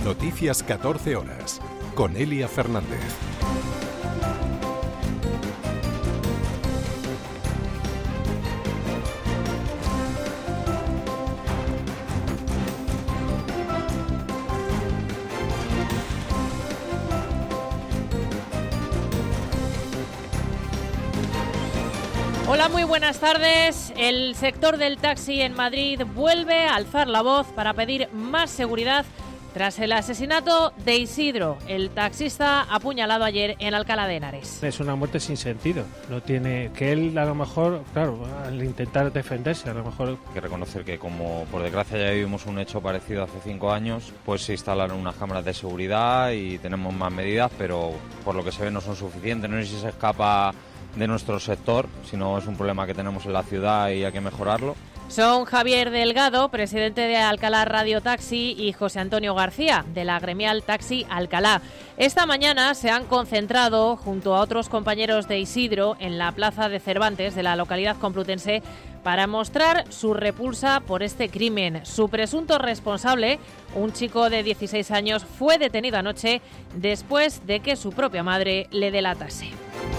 Noticias 14 horas, con Elia Fernández. Hola, muy buenas tardes. El sector del taxi en Madrid vuelve a alzar la voz para pedir más seguridad tras el asesinato de Isidro, el taxista apuñalado ayer en Alcalá de Henares. Es una muerte sin sentido. No tiene que él, a lo mejor, claro, al intentar defenderse, a lo mejor... Hay que reconocer que, como por desgracia ya vivimos un hecho parecido hace 5 años, pues se instalaron unas cámaras de seguridad y tenemos más medidas, pero por lo que se ve no son suficientes. No sé si se escapa de nuestro sector, sino es un problema que tenemos en la ciudad y hay que mejorarlo. Son Javier Delgado, presidente de Alcalá Radio Taxi, y José Antonio García, de la gremial Taxi Alcalá. Esta mañana se han concentrado, junto a otros compañeros de Isidro, en la plaza de Cervantes de la localidad complutense, para mostrar su repulsa por este crimen. Su presunto responsable, un chico de 16 años, fue detenido anoche después de que su propia madre le delatase.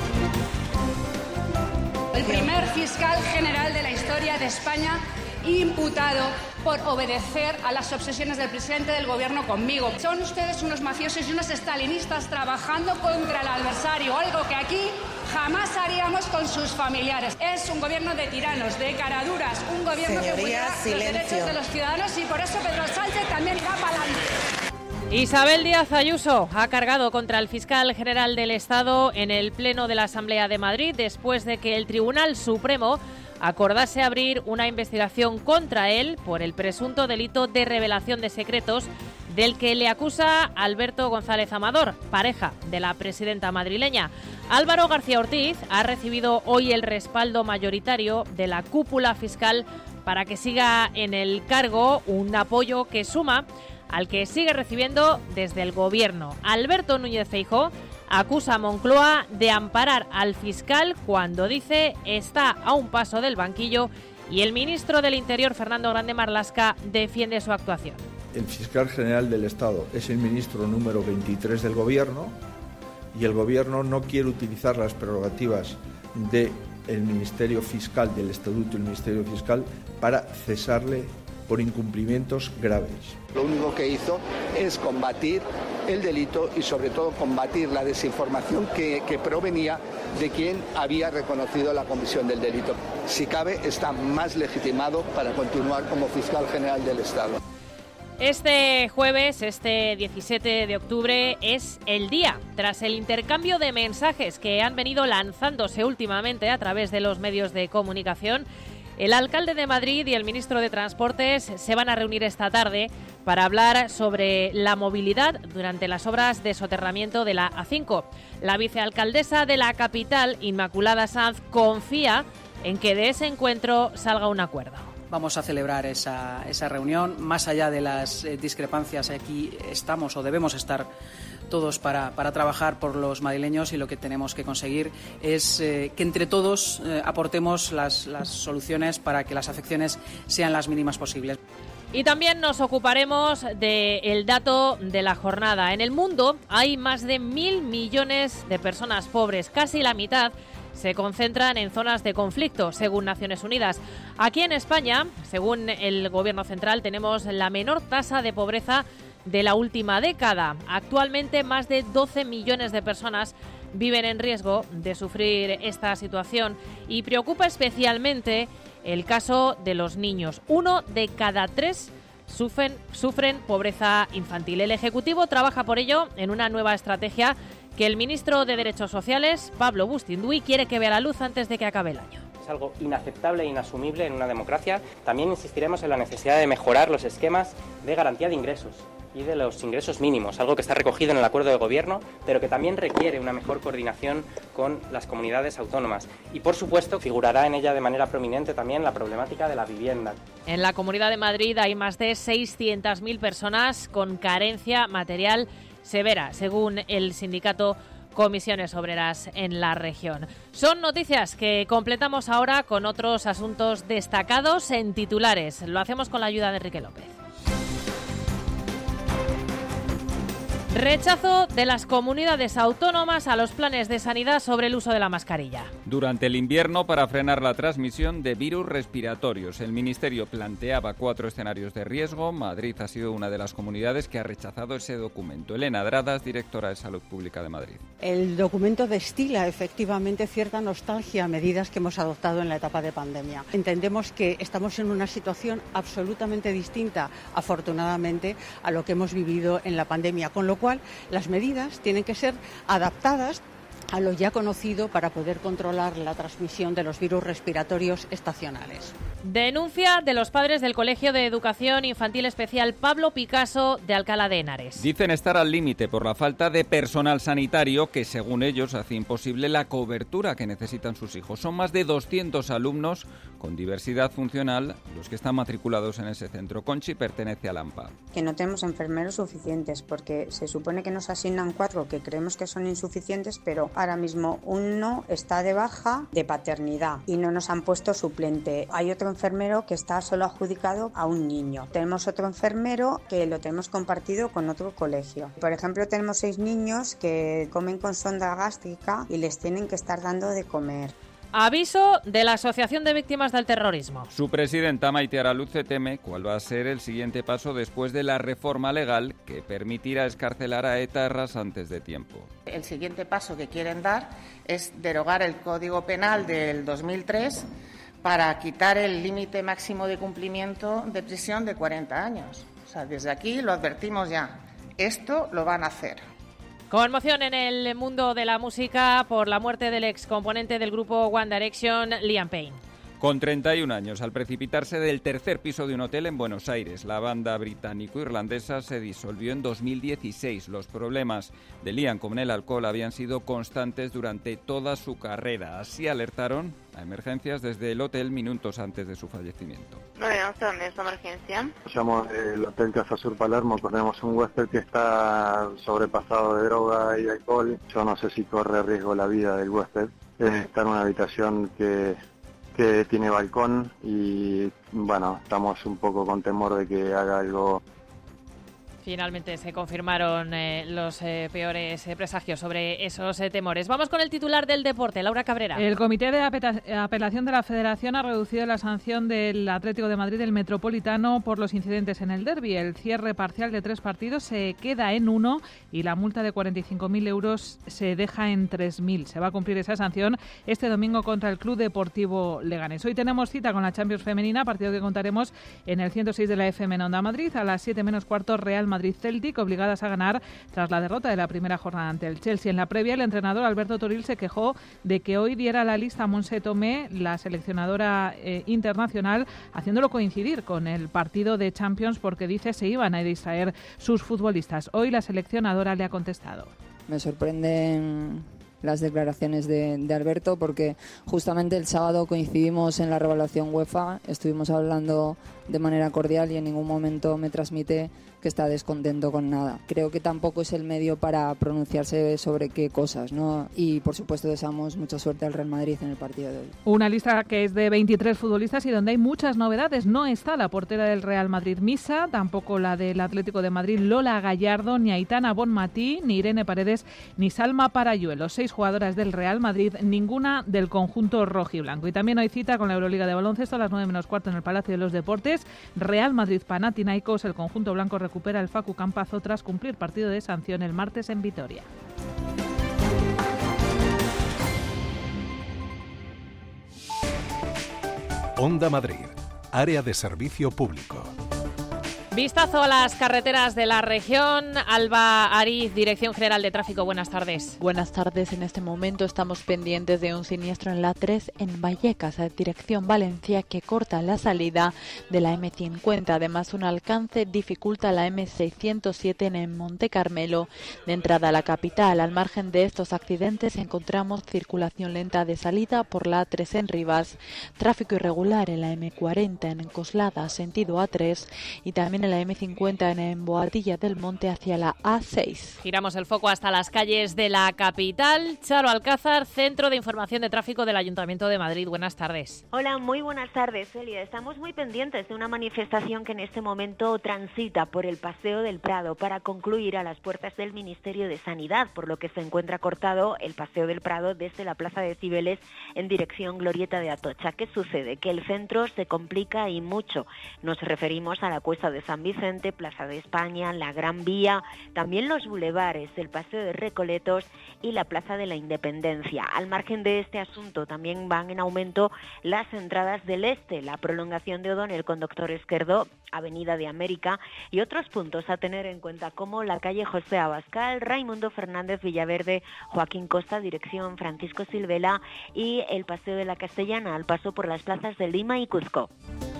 El primer fiscal general de la historia de España imputado por obedecer a las obsesiones del presidente del gobierno conmigo. Son ustedes unos mafiosos y unos estalinistas trabajando contra el adversario, algo que aquí jamás haríamos con sus familiares. Es un gobierno de tiranos, de caraduras, un gobierno que vulnera los derechos de los ciudadanos, y por eso Pedro Sánchez también irá para adelante. Isabel Díaz Ayuso ha cargado contra el fiscal general del Estado en el Pleno de la Asamblea de Madrid después de que el Tribunal Supremo acordase abrir una investigación contra él por el presunto delito de revelación de secretos del que le acusa Alberto González Amador, pareja de la presidenta madrileña. Álvaro García Ortiz ha recibido hoy el respaldo mayoritario de la cúpula fiscal para que siga en el cargo, un apoyo que suma al que sigue recibiendo desde el Gobierno. Alberto Núñez Feijóo acusa a Moncloa de amparar al fiscal cuando dice está a un paso del banquillo, y el ministro del Interior, Fernando Grande Marlaska, defiende su actuación. El fiscal general del Estado es el ministro número 23 del Gobierno, y el Gobierno no quiere utilizar las prerrogativas del Ministerio Fiscal, del Estatuto del Ministerio Fiscal, para cesarle por incumplimientos graves. Lo único que hizo es combatir el delito y, sobre todo, combatir la desinformación que provenía de quien había reconocido la comisión del delito. Si cabe, está más legitimado para continuar como fiscal general del Estado. Este jueves, este 17 de octubre, es el día. Tras el intercambio de mensajes que han venido lanzándose últimamente a través de los medios de comunicación, el alcalde de Madrid y el ministro de Transportes se van a reunir esta tarde para hablar sobre la movilidad durante las obras de soterramiento de la A5. La vicealcaldesa de la capital, Inmaculada Sanz, confía en que de ese encuentro salga un acuerdo. Vamos a celebrar esa reunión. Más allá de las discrepancias, aquí estamos o debemos estar todos para trabajar por los madrileños, y lo que tenemos que conseguir es que entre todos aportemos las soluciones para que las afecciones sean las mínimas posibles. Y también nos ocuparemos del dato de la jornada. En el mundo hay más de 1.000 millones de personas pobres, casi la mitad se concentran en zonas de conflicto, según Naciones Unidas. Aquí en España, según el Gobierno central, tenemos la menor tasa de pobreza de la última década. Actualmente, más de 12 millones de personas viven en riesgo de sufrir esta situación, y preocupa especialmente el caso de los niños. 1 de cada 3 sufren pobreza infantil. El Ejecutivo trabaja por ello en una nueva estrategia que el ministro de Derechos Sociales, Pablo Bustinduy, quiere que vea la luz antes de que acabe el año. Es algo inaceptable e inasumible en una democracia. También insistiremos en la necesidad de mejorar los esquemas de garantía de ingresos y de los ingresos mínimos, algo que está recogido en el acuerdo de gobierno, pero que también requiere una mejor coordinación con las comunidades autónomas. Y, por supuesto, figurará en ella de manera prominente también la problemática de la vivienda. En la Comunidad de Madrid hay más de 600.000 personas con carencia material severa, según el sindicato Comisiones Obreras en la región. Son noticias que completamos ahora con otros asuntos destacados en titulares. Lo hacemos con la ayuda de Enrique López. Rechazo de las comunidades autónomas a los planes de sanidad sobre el uso de la mascarilla. Durante el invierno, para frenar la transmisión de virus respiratorios, el Ministerio planteaba 4 escenarios de riesgo. Madrid ha sido una de las comunidades que ha rechazado ese documento. Elena Dradas, directora de Salud Pública de Madrid. El documento destila efectivamente cierta nostalgia a medidas que hemos adoptado en la etapa de pandemia. Entendemos que estamos en una situación absolutamente distinta, afortunadamente, a lo que hemos vivido en la pandemia, con lo cual las medidas tienen que ser adaptadas a lo ya conocido para poder controlar la transmisión de los virus respiratorios estacionales. Denuncia de los padres del Colegio de Educación Infantil Especial Pablo Picasso de Alcalá de Henares. Dicen estar al límite por la falta de personal sanitario que, según ellos, hace imposible la cobertura que necesitan sus hijos. Son más de 200 alumnos con diversidad funcional los que están matriculados en ese centro. Conchi pertenece al AMPA. Que no tenemos enfermeros suficientes porque se supone que nos asignan 4 que creemos que son insuficientes, pero ahora mismo uno está de baja de paternidad y no nos han puesto suplente. Hay otro enfermero que está solo adjudicado a un niño. Tenemos otro enfermero que lo tenemos compartido con otro colegio. Por ejemplo, tenemos 6 niños que comen con sonda gástrica y les tienen que estar dando de comer. Aviso de la Asociación de Víctimas del Terrorismo. Su presidenta Maite Araluce teme cuál va a ser el siguiente paso después de la reforma legal que permitirá excarcelar a etarras antes de tiempo. El siguiente paso que quieren dar es derogar el Código Penal del 2003 para quitar el límite máximo de cumplimiento de prisión de 40 años. O sea, desde aquí lo advertimos ya. Esto lo van a hacer. Conmoción en el mundo de la música por la muerte del excomponente del grupo One Direction, Liam Payne. Con 31 años, al precipitarse del tercer piso de un hotel en Buenos Aires, la banda británico-irlandesa se disolvió en 2016. Los problemas de Liam con el alcohol habían sido constantes durante toda su carrera. Así alertaron a emergencias desde el hotel minutos antes de su fallecimiento. No sé dónde es la emergencia. Llamo el Hotel Casa Sur Palermo, tenemos un huésped que está sobrepasado de droga y alcohol. Yo no sé si corre riesgo la vida del huésped. Está en una habitación que tiene balcón y bueno, estamos un poco con temor de que haga algo. Finalmente se confirmaron los peores presagios sobre esos temores. Vamos con el titular del deporte, Laura Cabrera. El Comité de Apelación de la Federación ha reducido la sanción del Atlético de Madrid del Metropolitano por los incidentes en el derbi. El cierre parcial de 3 partidos se queda en 1 y la multa de 45.000 euros se deja en 3.000. Se va a cumplir esa sanción este domingo contra el Club Deportivo Leganés. Hoy tenemos cita con la Champions Femenina, partido que contaremos en el 106 de la FM en Onda Madrid. A las 7 menos cuarto, Real Madrid-Celtic, obligadas a ganar tras la derrota de la primera jornada ante el Chelsea. En la previa, el entrenador Alberto Toril se quejó de que hoy diera la lista a Montse Tomé, la seleccionadora internacional, haciéndolo coincidir con el partido de Champions porque dice se iban a distraer sus futbolistas. Hoy la seleccionadora le ha contestado. Me sorprenden las declaraciones de Alberto porque justamente el sábado coincidimos en la revaluación UEFA, estuvimos hablando de manera cordial y en ningún momento me transmite que está descontento con nada. Creo que tampoco es el medio para pronunciarse sobre qué cosas, ¿no? Y por supuesto deseamos mucha suerte al Real Madrid en el partido de hoy. Una lista que es de 23 futbolistas y donde hay muchas novedades. No está la portera del Real Madrid Misa, tampoco la del Atlético de Madrid Lola Gallardo, ni Aitana Bonmatí, ni Irene Paredes, ni Salma Parayuelo. 6 jugadoras del Real Madrid, ninguna del conjunto rojiblanco. Y también hay cita con la Euroliga de baloncesto a las 9 menos cuarto en el Palacio de los Deportes. Real Madrid-Panathinaikos, el conjunto blanco recupera el Facu Campazo tras cumplir partido de sanción el martes en Vitoria. Onda Madrid, área de servicio público. Vistazo a las carreteras de la región. Alba Ariz, Dirección General de Tráfico, buenas tardes. Buenas tardes. En este momento estamos pendientes de un siniestro en la 3 en Vallecas, dirección Valencia, que corta la salida de la M50. Además, un alcance dificulta la M607 en Monte Carmelo, de entrada a la capital. Al margen de estos accidentes encontramos circulación lenta de salida por la A3 en Rivas, tráfico irregular en la M40 en Coslada, sentido A3, y también en la M50 en Boadilla del Monte hacia la A6. Giramos el foco hasta las calles de la capital. Charo Alcázar, Centro de Información de Tráfico del Ayuntamiento de Madrid. Buenas tardes. Hola, muy buenas tardes, Celia. Estamos muy pendientes de una manifestación que en este momento transita por el Paseo del Prado para concluir a las puertas del Ministerio de Sanidad, por lo que se encuentra cortado el Paseo del Prado desde la Plaza de Cibeles en dirección Glorieta de Atocha. ¿Qué sucede? Que el centro se complica y mucho. Nos referimos a la Cuesta de San Vicente, Plaza de España, la Gran Vía, también los bulevares, el Paseo de Recoletos y la Plaza de la Independencia. Al margen de este asunto, también van en aumento las entradas del este, la prolongación de O'Donnell con Doctor Esquerdo, Avenida de América y otros puntos a tener en cuenta como la calle José Abascal, Raimundo Fernández Villaverde, Joaquín Costa, dirección Francisco Silvela y el Paseo de la Castellana, al paso por las plazas de Lima y Cuzco.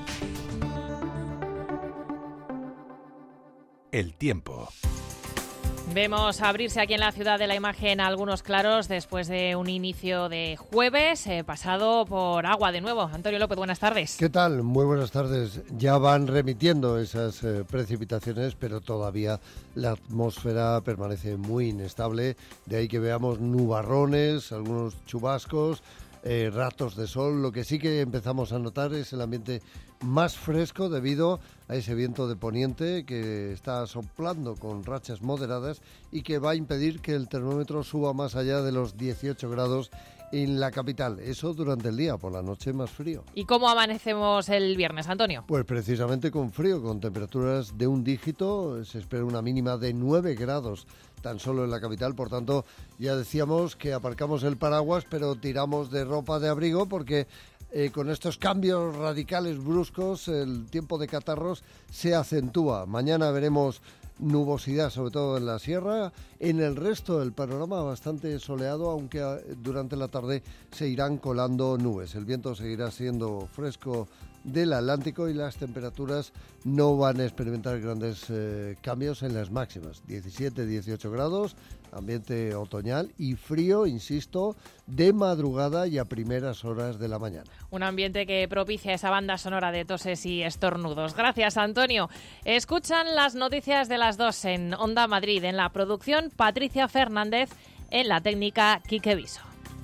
El tiempo. Vemos abrirse aquí en la ciudad de la imagen algunos claros después de un inicio de jueves pasado por agua de nuevo. Antonio López, buenas tardes. ¿Qué tal? Muy buenas tardes. Ya van remitiendo esas precipitaciones, pero todavía la atmósfera permanece muy inestable. De ahí que veamos nubarrones, algunos chubascos, ratos de sol. Lo que sí que empezamos a notar es el ambiente más fresco debido a ese viento de poniente que está soplando con rachas moderadas y que va a impedir que el termómetro suba más allá de los 18 grados en la capital. Eso durante el día, por la noche más frío. ¿Y cómo amanecemos el viernes, Antonio? Pues precisamente con frío, con temperaturas de un dígito. Se espera una mínima de 9 grados tan solo en la capital. Por tanto, ya decíamos que aparcamos el paraguas, pero tiramos de ropa de abrigo porque con estos cambios radicales bruscos el tiempo de catarros se acentúa. Mañana veremos nubosidad, sobre todo en la sierra. En el resto del panorama bastante soleado, aunque durante la tarde se irán colando nubes. El viento seguirá siendo fresco del Atlántico y las temperaturas no van a experimentar grandes cambios en las máximas. 17-18 grados, ambiente otoñal y frío, insisto, de madrugada y a primeras horas de la mañana. Un ambiente que propicia esa banda sonora de toses y estornudos. Gracias, Antonio. Escuchan las noticias de las 2 en Onda Madrid. En la producción, Patricia Fernández. En la técnica, Quique Viso.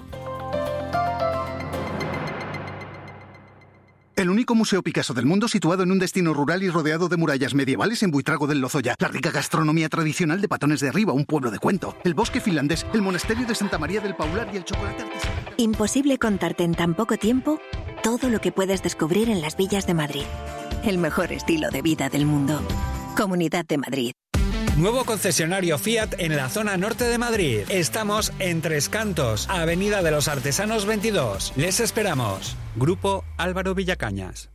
El único museo Picasso del mundo situado en un destino rural y rodeado de murallas medievales en Buitrago del Lozoya. La rica gastronomía tradicional de Patones de Arriba, un pueblo de cuento. El bosque finlandés, el monasterio de Santa María del Paular y el chocolate artesanal. Imposible contarte en tan poco tiempo todo lo que puedes descubrir en las villas de Madrid. El mejor estilo de vida del mundo. Comunidad de Madrid. Nuevo concesionario Fiat en la zona norte de Madrid. Estamos en Tres Cantos, Avenida de los Artesanos 22. Les esperamos. Grupo Álvaro Villacañas.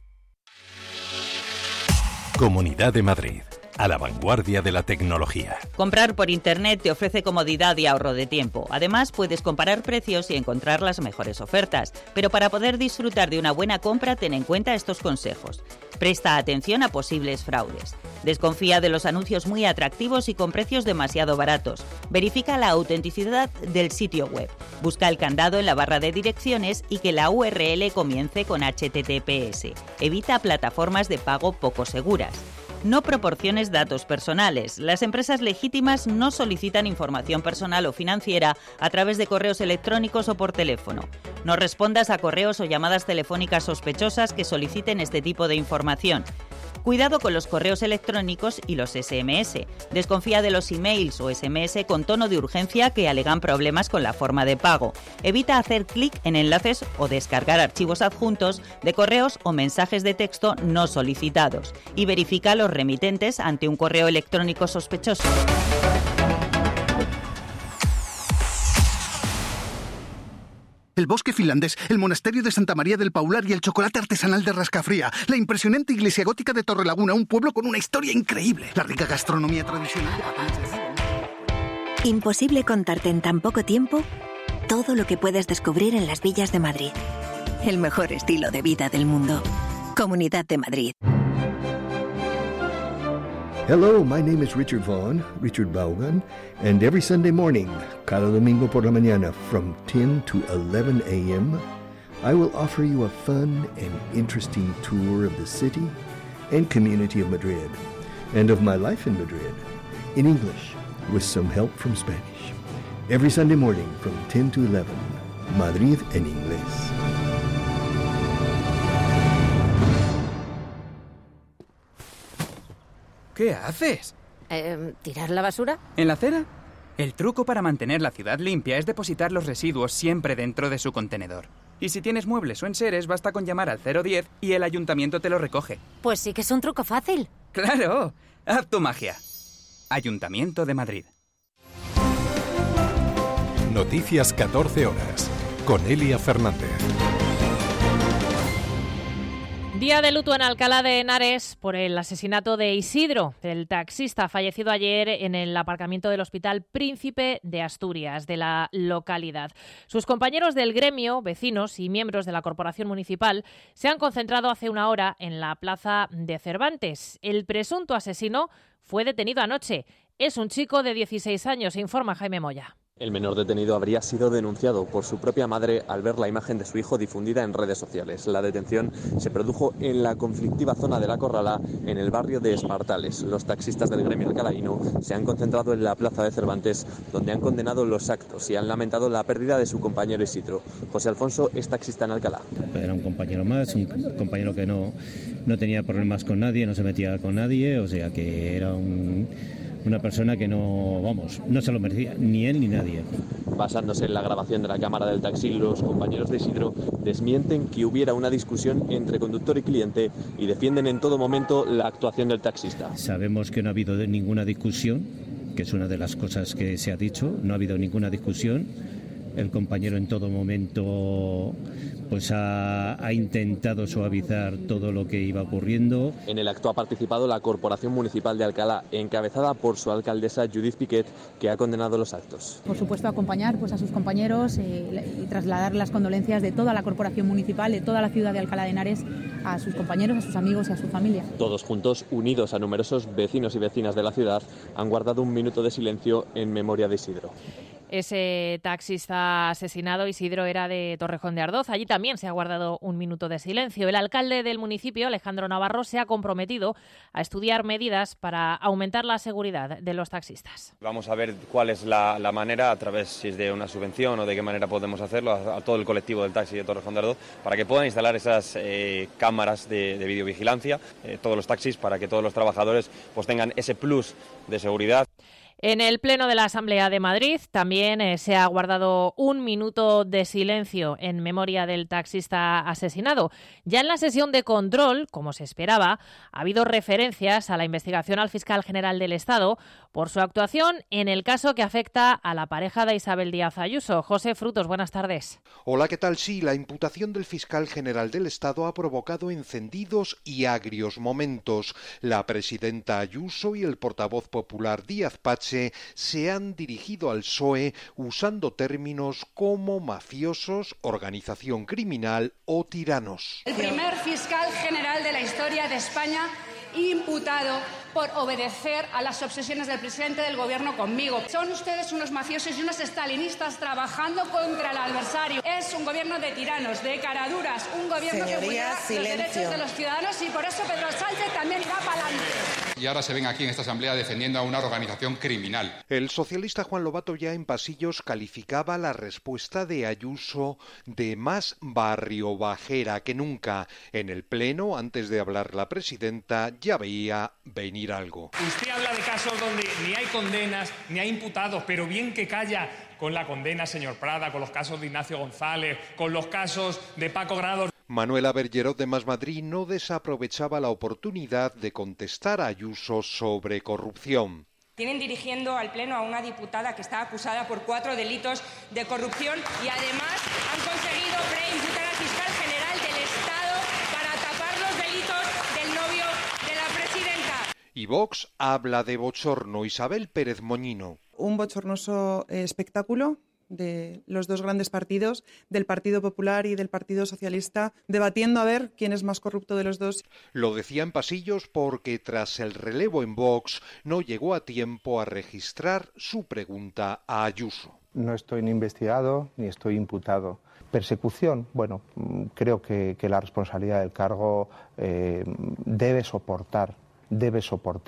Comunidad de Madrid. A la vanguardia de la tecnología. Comprar por Internet te ofrece comodidad y ahorro de tiempo. Además, puedes comparar precios y encontrar las mejores ofertas. Pero para poder disfrutar de una buena compra, ten en cuenta estos consejos. Presta atención a posibles fraudes. Desconfía de los anuncios muy atractivos y con precios demasiado baratos. Verifica la autenticidad del sitio web. Busca el candado en la barra de direcciones y que la URL comience con HTTPS. Evita plataformas de pago poco seguras. No proporciones datos personales. Las empresas legítimas no solicitan información personal o financiera a través de correos electrónicos o por teléfono. No respondas a correos o llamadas telefónicas sospechosas que soliciten este tipo de información. Cuidado con los correos electrónicos y los SMS. Desconfía de los emails o SMS con tono de urgencia que alegan problemas con la forma de pago. Evita hacer clic en enlaces o descargar archivos adjuntos de correos o mensajes de texto no solicitados. Y verifica los remitentes ante un correo electrónico sospechoso. El bosque finlandés, el monasterio de Santa María del Paular y el chocolate artesanal de Rascafría. La impresionante iglesia gótica de Torrelaguna, un pueblo con una historia increíble. La rica gastronomía tradicional de Patones de Arriba. Imposible contarte en tan poco tiempo todo lo que puedes descubrir en las villas de Madrid. El mejor estilo de vida del mundo. Comunidad de Madrid. Hello, my name is Richard Vaughn, Richard Vaughan, and every Sunday morning, cada domingo por la mañana, from 10 to 11 a.m., I will offer you a fun and interesting tour of the city and community of Madrid. and of my life in Madrid, in English, with some help from Spanish. Every Sunday morning from 10 to 11, Madrid en inglés. ¿Qué haces? ¿Tirar la basura? ¿En la acera? El truco para mantener la ciudad limpia es depositar los residuos siempre dentro de su contenedor. Y si tienes muebles o enseres, basta con llamar al 010 y el ayuntamiento te lo recoge. Pues sí que es un truco fácil. ¡Claro! ¡Haz tu magia! Ayuntamiento de Madrid. Noticias 14 horas, con Elia Fernández. Día de luto en Alcalá de Henares por el asesinato de Isidro, el taxista fallecido ayer en el aparcamiento del Hospital Príncipe de Asturias, de la localidad. Sus compañeros del gremio, vecinos y miembros de la Corporación Municipal se han concentrado hace una hora en la plaza de Cervantes. El presunto asesino fue detenido anoche. Es un chico de 16 años, informa Jaime Moya. El menor detenido habría sido denunciado por su propia madre al ver la imagen de su hijo difundida en redes sociales. La detención se produjo en la conflictiva zona de La Corrala, en el barrio de Espartales. Los taxistas del gremio alcalaíno se han concentrado en la plaza de Cervantes, donde han condenado los actos y han lamentado la pérdida de su compañero Isidro. José Alfonso es taxista en Alcalá. Era un compañero más, un compañero que no tenía problemas con nadie, no se metía con nadie, o sea que era una persona que no se lo merecía, ni él ni nadie. Basándose en la grabación de la cámara del taxi, los compañeros de Isidro desmienten que hubiera una discusión entre conductor y cliente y defienden en todo momento la actuación del taxista. Sabemos que no ha habido ninguna discusión, que es una de las cosas que se ha dicho, no ha habido ninguna discusión. El compañero en todo momento pues ha intentado suavizar todo lo que iba ocurriendo. En el acto ha participado la Corporación Municipal de Alcalá, encabezada por su alcaldesa Judith Piquet, que ha condenado los actos. Por supuesto, acompañar a sus compañeros y trasladar las condolencias de toda la Corporación Municipal, de toda la ciudad de Alcalá de Henares, a sus compañeros, a sus amigos y a su familia. Todos juntos, unidos a numerosos vecinos y vecinas de la ciudad, han guardado un minuto de silencio en memoria de Isidro. Ese taxista asesinado, Isidro, era de Torrejón de Ardoz. Allí también se ha guardado un minuto de silencio. El alcalde del municipio, Alejandro Navarro, se ha comprometido a estudiar medidas para aumentar la seguridad de los taxistas. Vamos a ver cuál es la manera, a través si es de una subvención o de qué manera podemos hacerlo, a todo el colectivo del taxi de Torrejón de Ardoz, para que puedan instalar esas cámaras de videovigilancia, todos los taxis, para que todos los trabajadores pues tengan ese plus de seguridad. En el Pleno de la Asamblea de Madrid también se ha guardado un minuto de silencio en memoria del taxista asesinado. Ya en la sesión de control, como se esperaba, ha habido referencias a la investigación al fiscal general del Estado por su actuación en el caso que afecta a la pareja de Isabel Díaz Ayuso. José Frutos, buenas tardes. Hola, ¿qué tal? Sí, la imputación del fiscal general del Estado ha provocado encendidos y agrios momentos. La presidenta Ayuso y el portavoz popular Díaz Pache se han dirigido al PSOE usando términos como mafiosos, organización criminal o tiranos. El primer fiscal general de la historia de España imputado por obedecer a las obsesiones del presidente del gobierno conmigo. Son ustedes unos mafiosos y unos estalinistas trabajando contra el adversario. Es un gobierno de tiranos, de caraduras, un gobierno que vulnera los derechos de los ciudadanos y por eso Pedro Sánchez también va para adelante. Y ahora se ven aquí en esta asamblea defendiendo a una organización criminal. El socialista Juan Lobato ya en pasillos calificaba la respuesta de Ayuso de más barrio bajera que nunca. En el Pleno, antes de hablar la presidenta, ya veía venir algo. Usted habla de casos donde ni hay condenas, ni hay imputados, pero bien que calla con la condena, señor Prada, con los casos de Ignacio González, con los casos de Paco Grado. Manuela Bergerot de Más Madrid no desaprovechaba la oportunidad de contestar a Ayuso sobre corrupción. Tienen dirigiendo al Pleno a una diputada que está acusada por 4 delitos de corrupción y además han conseguido preimputar al fiscal general del Estado para tapar los delitos del novio de la presidenta. Y Vox habla de bochorno. Isabel Pérez Moñino. Un bochornoso espectáculo de los dos grandes partidos, del Partido Popular y del Partido Socialista, debatiendo a ver quién es más corrupto de los dos. Lo decía en pasillos porque tras el relevo en Vox no llegó a tiempo a registrar su pregunta a Ayuso. No estoy ni investigado ni estoy imputado. Persecución, bueno, creo que la responsabilidad del cargo debe soportar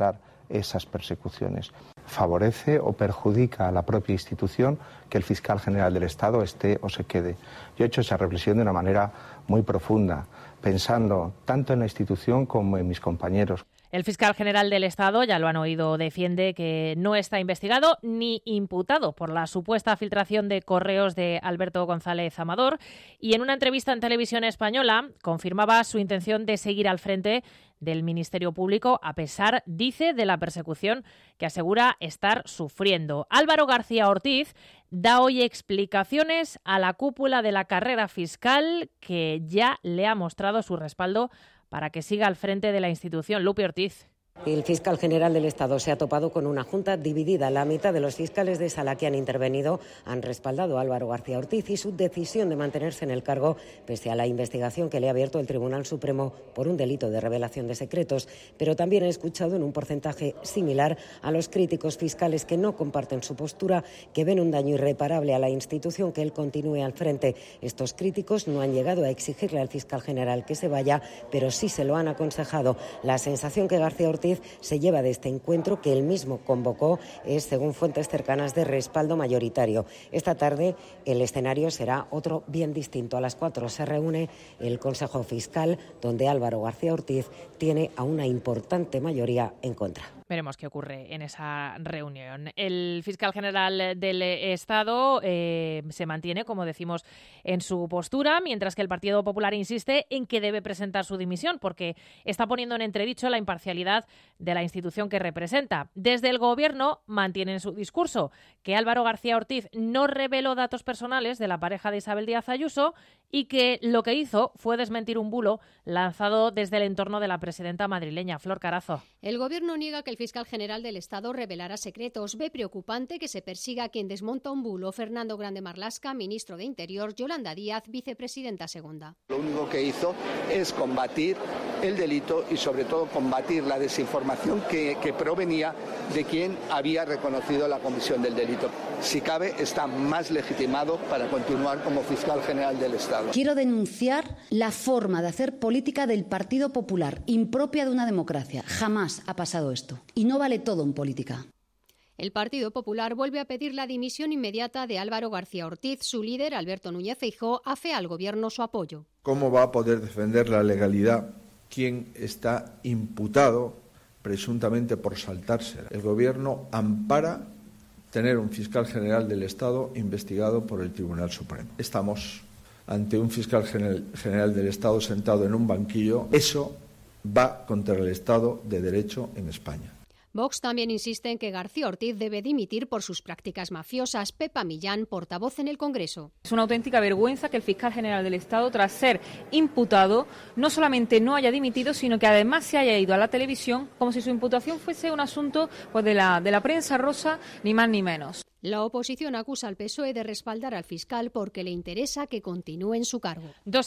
esas persecuciones. Favorece o perjudica a la propia institución que el fiscal general del Estado esté o se quede. Yo he hecho esa reflexión de una manera muy profunda, pensando tanto en la institución como en mis compañeros. El fiscal general del Estado, ya lo han oído, defiende que no está investigado ni imputado por la supuesta filtración de correos de Alberto González Amador, y en una entrevista en Televisión Española confirmaba su intención de seguir al frente del Ministerio Público a pesar, dice, de la persecución que asegura estar sufriendo. Álvaro García Ortiz da hoy explicaciones a la cúpula de la carrera fiscal, que ya le ha mostrado su respaldo para que siga al frente de la institución. Lupe Ortiz. El fiscal general del Estado se ha topado con una junta dividida. La mitad de los fiscales de Sala que han intervenido han respaldado a Álvaro García Ortiz y su decisión de mantenerse en el cargo pese a la investigación que le ha abierto el Tribunal Supremo por un delito de revelación de secretos. Pero también he escuchado en un porcentaje similar a los críticos fiscales que no comparten su postura, que ven un daño irreparable a la institución que él continúe al frente. Estos críticos no han llegado a exigirle al fiscal general que se vaya, pero sí se lo han aconsejado. La sensación que García Ortiz se lleva de este encuentro, que él mismo convocó, es, según fuentes cercanas, de respaldo mayoritario. Esta tarde el escenario será otro bien distinto. A las 4 se reúne el Consejo Fiscal, donde Álvaro García Ortiz tiene a una importante mayoría en contra. Veremos qué ocurre en esa reunión. El fiscal general del Estado se mantiene, como decimos, en su postura, mientras que el Partido Popular insiste en que debe presentar su dimisión, porque está poniendo en entredicho la imparcialidad de la institución que representa. Desde el Gobierno mantienen su discurso, que Álvaro García Ortiz no reveló datos personales de la pareja de Isabel Díaz Ayuso y que lo que hizo fue desmentir un bulo lanzado desde el entorno de la presidenta madrileña. Flor Carazo. El Gobierno niega que el fiscal general del Estado revelara secretos. Ve preocupante que se persiga a quien desmonta un bulo. Fernando Grande Marlaska, ministro de Interior; Yolanda Díaz, vicepresidenta segunda. Lo único que hizo es combatir el delito y sobre todo combatir la desinformación que provenía de quien había reconocido la comisión del delito. Si cabe, está más legitimado para continuar como fiscal general del Estado. Quiero denunciar la forma de hacer política del Partido Popular, impropia de una democracia. Jamás ha pasado esto. Y no vale todo en política. El Partido Popular vuelve a pedir la dimisión inmediata de Álvaro García Ortiz. Su líder, Alberto Núñez Feijóo, hace al Gobierno su apoyo. ¿Cómo va a poder defender la legalidad quien está imputado presuntamente por saltársela? El Gobierno ampara tener un fiscal general del Estado investigado por el Tribunal Supremo. Estamos ante un fiscal general del Estado sentado en un banquillo. Eso va contra el Estado de Derecho en España. Vox también insiste en que García Ortiz debe dimitir por sus prácticas mafiosas. Pepa Millán, portavoz en el Congreso. Es una auténtica vergüenza que el fiscal general del Estado, tras ser imputado, no solamente no haya dimitido, sino que además se haya ido a la televisión como si su imputación fuese un asunto pues, de la prensa rosa, ni más ni menos. La oposición acusa al PSOE de respaldar al fiscal porque le interesa que continúe en su cargo.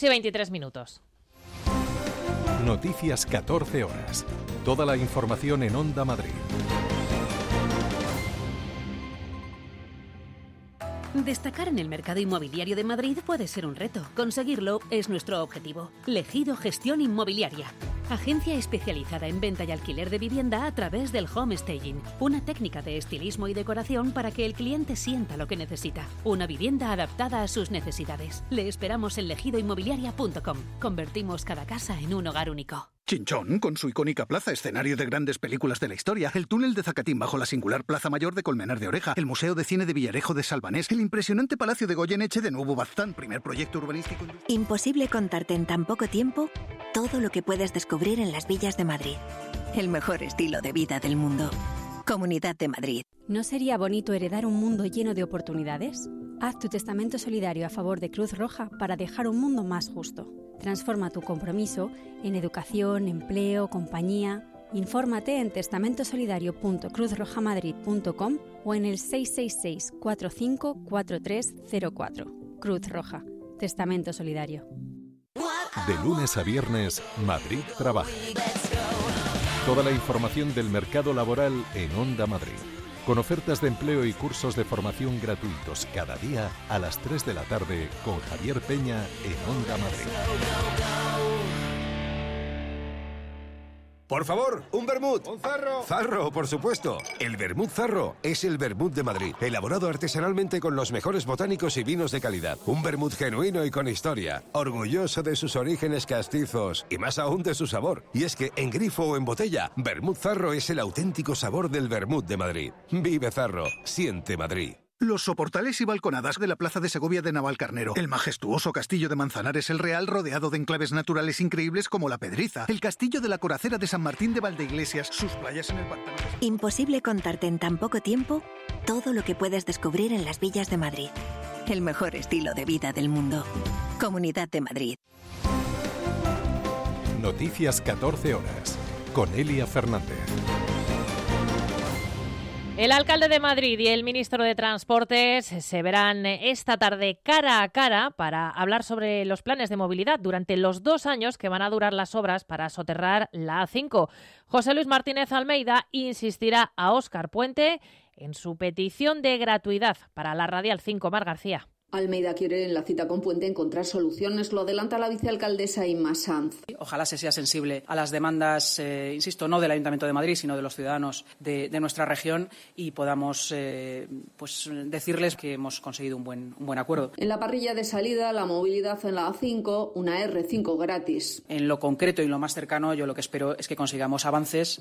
2:23. Noticias 14 horas. Toda la información en Onda Madrid. Destacar en el mercado inmobiliario de Madrid puede ser un reto. Conseguirlo es nuestro objetivo. Legido Gestión Inmobiliaria. Agencia especializada en venta y alquiler de vivienda a través del home staging. Una técnica de estilismo y decoración para que el cliente sienta lo que necesita. Una vivienda adaptada a sus necesidades. Le esperamos en legidoinmobiliaria.com. Convertimos cada casa en un hogar único. Chinchón, con su icónica plaza, escenario de grandes películas de la historia, el túnel de Zacatín bajo la singular Plaza Mayor de Colmenar de Oreja, el Museo de Cine de Villarejo de Salvanés, el impresionante Palacio de Goyeneche de Nuevo Baztán, primer proyecto urbanístico. Imposible contarte en tan poco tiempo todo lo que puedes descubrir en las villas de Madrid. El mejor estilo de vida del mundo. Comunidad de Madrid. ¿No sería bonito heredar un mundo lleno de oportunidades? Haz tu testamento solidario a favor de Cruz Roja para dejar un mundo más justo. Transforma tu compromiso en educación, empleo, compañía. Infórmate en testamentosolidario.cruzrojamadrid.com o en el 666 45 4304. Cruz Roja. Testamento Solidario. De lunes a viernes, Madrid Trabaja. Toda la información del mercado laboral en Onda Madrid. Con ofertas de empleo y cursos de formación gratuitos cada día a las 3 de la tarde con Javier Peña en Onda Madrid. Por favor, un vermut. Un zarro. Zarro, por supuesto. El vermut Zarro es el vermut de Madrid, elaborado artesanalmente con los mejores botánicos y vinos de calidad. Un vermut genuino y con historia, orgulloso de sus orígenes castizos y más aún de su sabor. Y es que en grifo o en botella, vermut Zarro es el auténtico sabor del vermut de Madrid. Vive Zarro, siente Madrid. Los soportales y balconadas de la Plaza de Segovia de Navalcarnero, el majestuoso castillo de Manzanares el Real rodeado de enclaves naturales increíbles como la Pedriza, el castillo de la Coracera de San Martín de Valdeiglesias, sus playas en el pantano. Imposible contarte en tan poco tiempo todo lo que puedes descubrir en las villas de Madrid. El mejor estilo de vida del mundo. Comunidad de Madrid. Noticias 14 horas con Elia Fernández. El alcalde de Madrid y el ministro de Transportes se verán esta tarde cara a cara para hablar sobre los planes de movilidad durante los 2 años que van a durar las obras para soterrar la A5. José Luis Martínez Almeida insistirá a Óscar Puente en su petición de gratuidad para la Radial 5. Mar García. Almeida quiere en la cita con Puente encontrar soluciones, lo adelanta la vicealcaldesa Inma Sanz. Ojalá se sea sensible a las demandas, insisto, no del Ayuntamiento de Madrid, sino de los ciudadanos de nuestra región y podamos decirles que hemos conseguido un buen acuerdo. En la parrilla de salida, la movilidad en la A5, una R5 gratis. En lo concreto y lo más cercano, yo lo que espero es que consigamos avances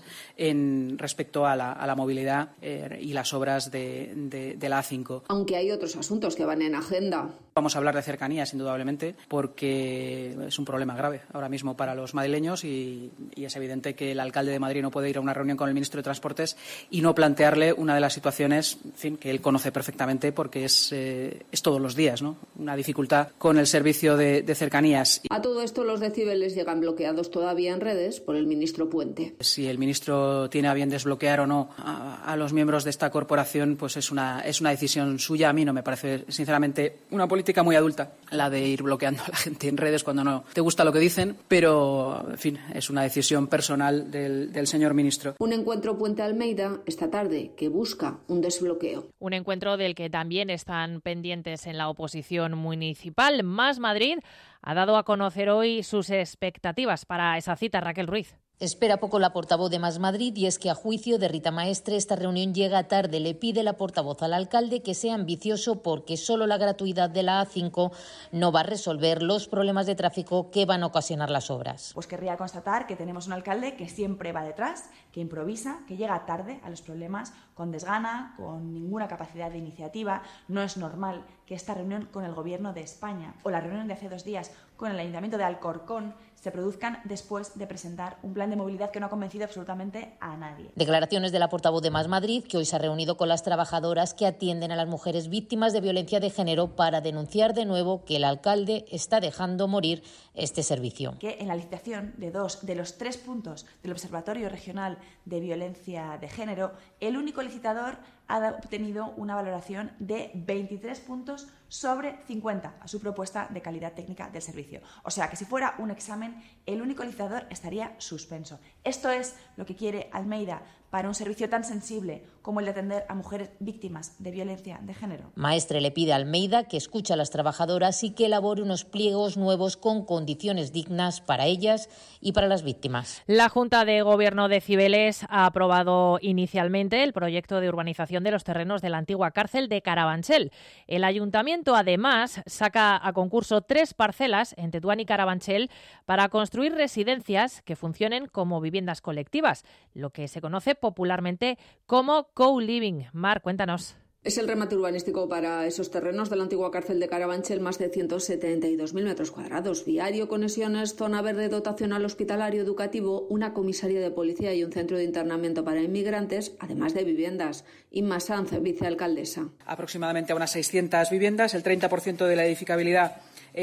respecto a la movilidad y las obras de la A5. Aunque hay otros asuntos que van en agenda. Vamos a hablar de cercanías, indudablemente, porque es un problema grave ahora mismo para los madrileños y es evidente que el alcalde de Madrid no puede ir a una reunión con el ministro de Transportes y no plantearle una de las situaciones, en fin, que él conoce perfectamente porque es todos los días, ¿no? Una dificultad con el servicio de cercanías. A todo esto, los decibeles llegan bloqueados todavía en redes por el ministro Puente. Si el ministro tiene a bien desbloquear o no a los miembros de esta corporación, pues es una decisión suya. A mí no me parece, sinceramente, una política muy adulta, la de ir bloqueando a la gente en redes cuando no te gusta lo que dicen, pero, en fin, es una decisión personal del señor ministro. Un encuentro Puente-Almeida esta tarde que busca un desbloqueo. Un encuentro del que también están pendientes en la oposición municipal. Más Madrid ha dado a conocer hoy sus expectativas para esa cita. Raquel Ruiz. Espera poco la portavoz de Más Madrid y es que a juicio de Rita Maestre esta reunión llega tarde. Le pide la portavoz al alcalde que sea ambicioso porque solo la gratuidad de la A5 no va a resolver los problemas de tráfico que van a ocasionar las obras. Pues querría constatar que tenemos un alcalde que siempre va detrás, que improvisa, que llega tarde a los problemas con desgana, con ninguna capacidad de iniciativa. No es normal que esta reunión con el Gobierno de España o la reunión de hace 2 días con el Ayuntamiento de Alcorcón se produzcan después de presentar un plan de movilidad que no ha convencido absolutamente a nadie. Declaraciones de la portavoz de Más Madrid, que hoy se ha reunido con las trabajadoras que atienden a las mujeres víctimas de violencia de género para denunciar de nuevo que el alcalde está dejando morir este servicio. Que en la licitación de 2 de los 3 puntos del Observatorio Regional de Violencia de Género, el único licitador ha obtenido una valoración de 23 puntos sobre 50 a su propuesta de calidad técnica del servicio. O sea que si fuera un examen, el único licitador estaría suspenso. Esto es lo que quiere Almeida para un servicio tan sensible como el de atender a mujeres víctimas de violencia de género. Maestre le pide a Almeida que escuche a las trabajadoras y que elabore unos pliegos nuevos con condiciones dignas para ellas y para las víctimas. La Junta de Gobierno de Cibeles ha aprobado inicialmente el proyecto de urbanización de los terrenos de la antigua cárcel de Carabanchel. El ayuntamiento, además, saca a concurso 3 parcelas en Tetuán y Carabanchel para construir residencias que funcionen como viviendas colectivas, lo que se conoce popularmente como co-living. Mar, cuéntanos. Es el remate urbanístico para esos terrenos de la antigua cárcel de Carabanchel, más de 172.000 metros cuadrados, viario, conexiones, zona verde, dotación al hospitalario educativo, una comisaría de policía y un centro de internamiento para inmigrantes, además de viviendas. Inma Sanz, vicealcaldesa. Aproximadamente a unas 600 viviendas, el 30% de la edificabilidad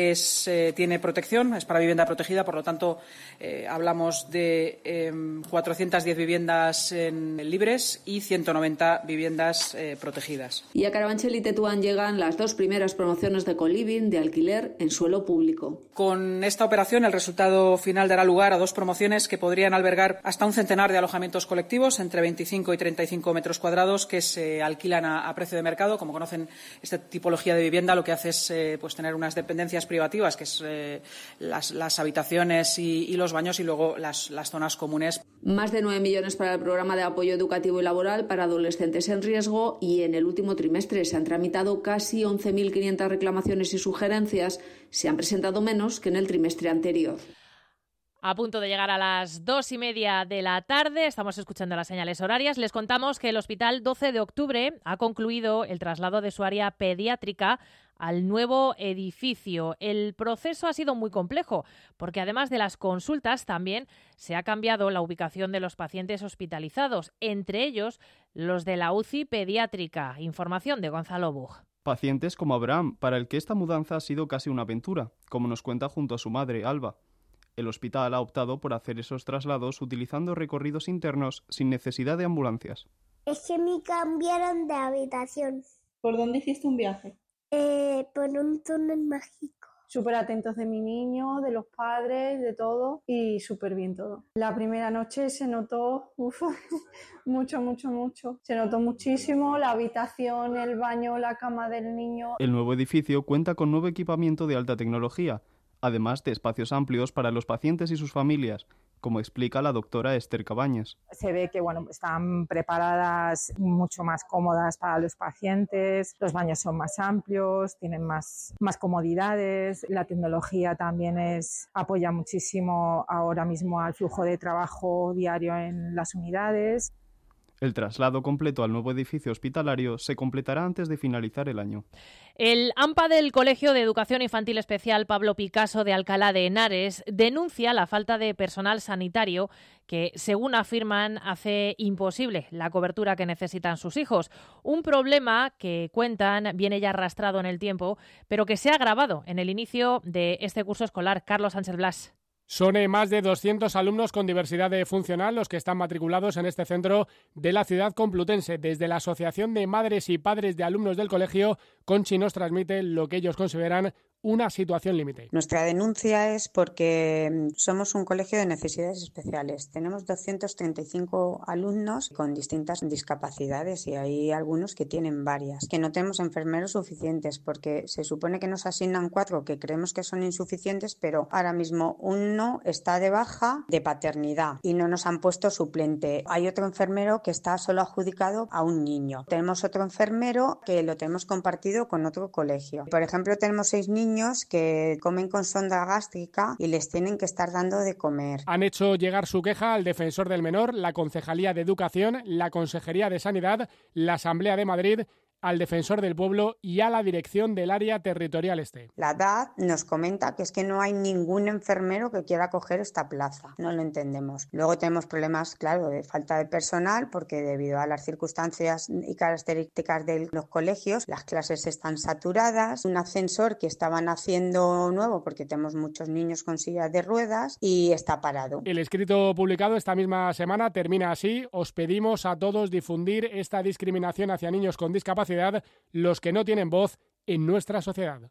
tiene protección, es para vivienda protegida, por lo tanto hablamos de 410 viviendas libres y 190 viviendas protegidas. Y a Carabanchel y Tetuán llegan las 2 primeras promociones de co-living de alquiler en suelo público. Con esta operación el resultado final dará lugar a 2 promociones que podrían albergar hasta un centenar de alojamientos colectivos entre 25 y 35 metros cuadrados que se alquilan a precio de mercado. Como conocen, esta tipología de vivienda lo que hace es tener unas dependencias áreas privativas, que es las habitaciones y los baños, y luego las zonas comunes. Más de 9 millones para el programa de apoyo educativo y laboral para adolescentes en riesgo, y en el último trimestre se han tramitado casi 11.500 reclamaciones y sugerencias. Se han presentado menos que en el trimestre anterior. A punto de llegar a las 2:30 de la tarde, estamos escuchando las señales horarias. Les contamos que el Hospital 12 de Octubre ha concluido el traslado de su área pediátrica al nuevo edificio. El proceso ha sido muy complejo porque además de las consultas también se ha cambiado la ubicación de los pacientes hospitalizados, entre ellos los de la UCI pediátrica. Información de Gonzalo Bug. Pacientes como Abraham, para el que esta mudanza ha sido casi una aventura, como nos cuenta junto a su madre, Alba. El hospital ha optado por hacer esos traslados utilizando recorridos internos sin necesidad de ambulancias. Es que me cambiaron de habitación. ¿Por dónde hiciste un viaje? Por un túnel mágico. Súper atentos de mi niño, de los padres, de todo, y súper bien todo. La primera noche se notó mucho. Se notó muchísimo la habitación, el baño, la cama del niño. El nuevo edificio cuenta con nuevo equipamiento de alta tecnología, además de espacios amplios para los pacientes y sus familias, como explica la doctora Esther Cabañas. Se ve que están preparadas mucho más cómodas para los pacientes, los baños son más amplios, tienen más comodidades, la tecnología también apoya muchísimo ahora mismo al flujo de trabajo diario en las unidades. El traslado completo al nuevo edificio hospitalario se completará antes de finalizar el año. El AMPA del Colegio de Educación Infantil Especial Pablo Picasso de Alcalá de Henares denuncia la falta de personal sanitario que, según afirman, hace imposible la cobertura que necesitan sus hijos. Un problema que, cuentan, viene ya arrastrado en el tiempo, pero que se ha agravado en el inicio de este curso escolar. Carlos Sánchez Blas. Son más de 200 alumnos con diversidad funcional los que están matriculados en este centro de la ciudad complutense. Desde la Asociación de Madres y Padres de Alumnos del colegio, Conchi nos transmite lo que ellos consideran una situación límite. Nuestra denuncia es porque somos un colegio de necesidades especiales. Tenemos 235 alumnos con distintas discapacidades y hay algunos que tienen varias. Que no tenemos enfermeros suficientes porque se supone que nos asignan 4 que creemos que son insuficientes, pero ahora mismo uno está de baja de paternidad y no nos han puesto suplente. Hay otro enfermero que está solo adjudicado a un niño. Tenemos otro enfermero que lo tenemos compartido con otro colegio. Por ejemplo, tenemos 6 niños que comen con sonda gástrica y les tienen que estar dando de comer. Han hecho llegar su queja al Defensor del Menor, la Concejalía de Educación, la Consejería de Sanidad, la Asamblea de Madrid, al Defensor del Pueblo y a la Dirección del Área Territorial Este. La DAD nos comenta que es que no hay ningún enfermero que quiera coger esta plaza. No lo entendemos. Luego tenemos problemas, claro, de falta de personal porque debido a las circunstancias y características de los colegios, las clases están saturadas. Un ascensor que estaban haciendo nuevo porque tenemos muchos niños con sillas de ruedas y está parado. El escrito publicado esta misma semana termina así: os pedimos a todos difundir esta discriminación hacia niños con discapacidad, los que no tienen voz en nuestra sociedad.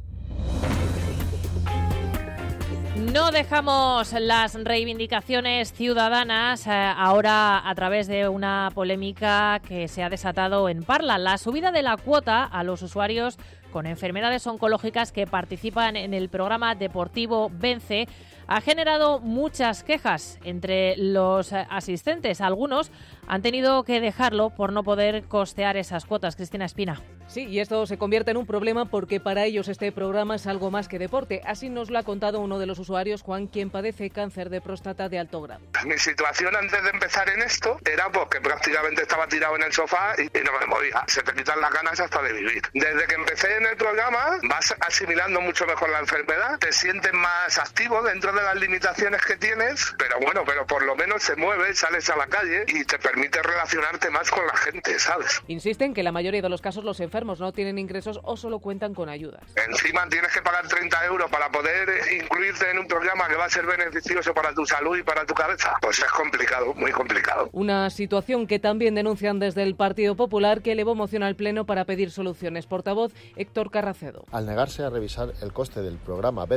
No dejamos las reivindicaciones ciudadanas ahora a través de una polémica que se ha desatado en Parla. La subida de la cuota a los usuarios con enfermedades oncológicas que participan en el programa deportivo Vence ha generado muchas quejas entre los asistentes. Algunos han tenido que dejarlo por no poder costear esas cuotas. Cristina Espina. Sí, y esto se convierte en un problema porque para ellos este programa es algo más que deporte. Así nos lo ha contado uno de los usuarios, Juan, quien padece cáncer de próstata de alto grado. Mi situación antes de empezar en esto era que prácticamente estaba tirado en el sofá y no me movía. Se te quitan las ganas hasta de vivir. Desde que empecé en el programa vas asimilando mucho mejor la enfermedad, te sientes más activo dentro de las limitaciones que tienes, pero por lo menos te mueves, sales a la calle y te permite relacionarte más con la gente, ¿sabes? Insisten que en la mayoría de los casos los enfermos no tienen ingresos o solo cuentan con ayudas. Encima tienes que pagar 30 euros para poder incluirte en un programa que va a ser beneficioso para tu salud y para tu cabeza. Pues es complicado, muy complicado. Una situación que también denuncian desde el Partido Popular, que elevó moción al Pleno para pedir soluciones. Portavoz Héctor Carracedo. Al negarse a revisar el coste del programa Vence,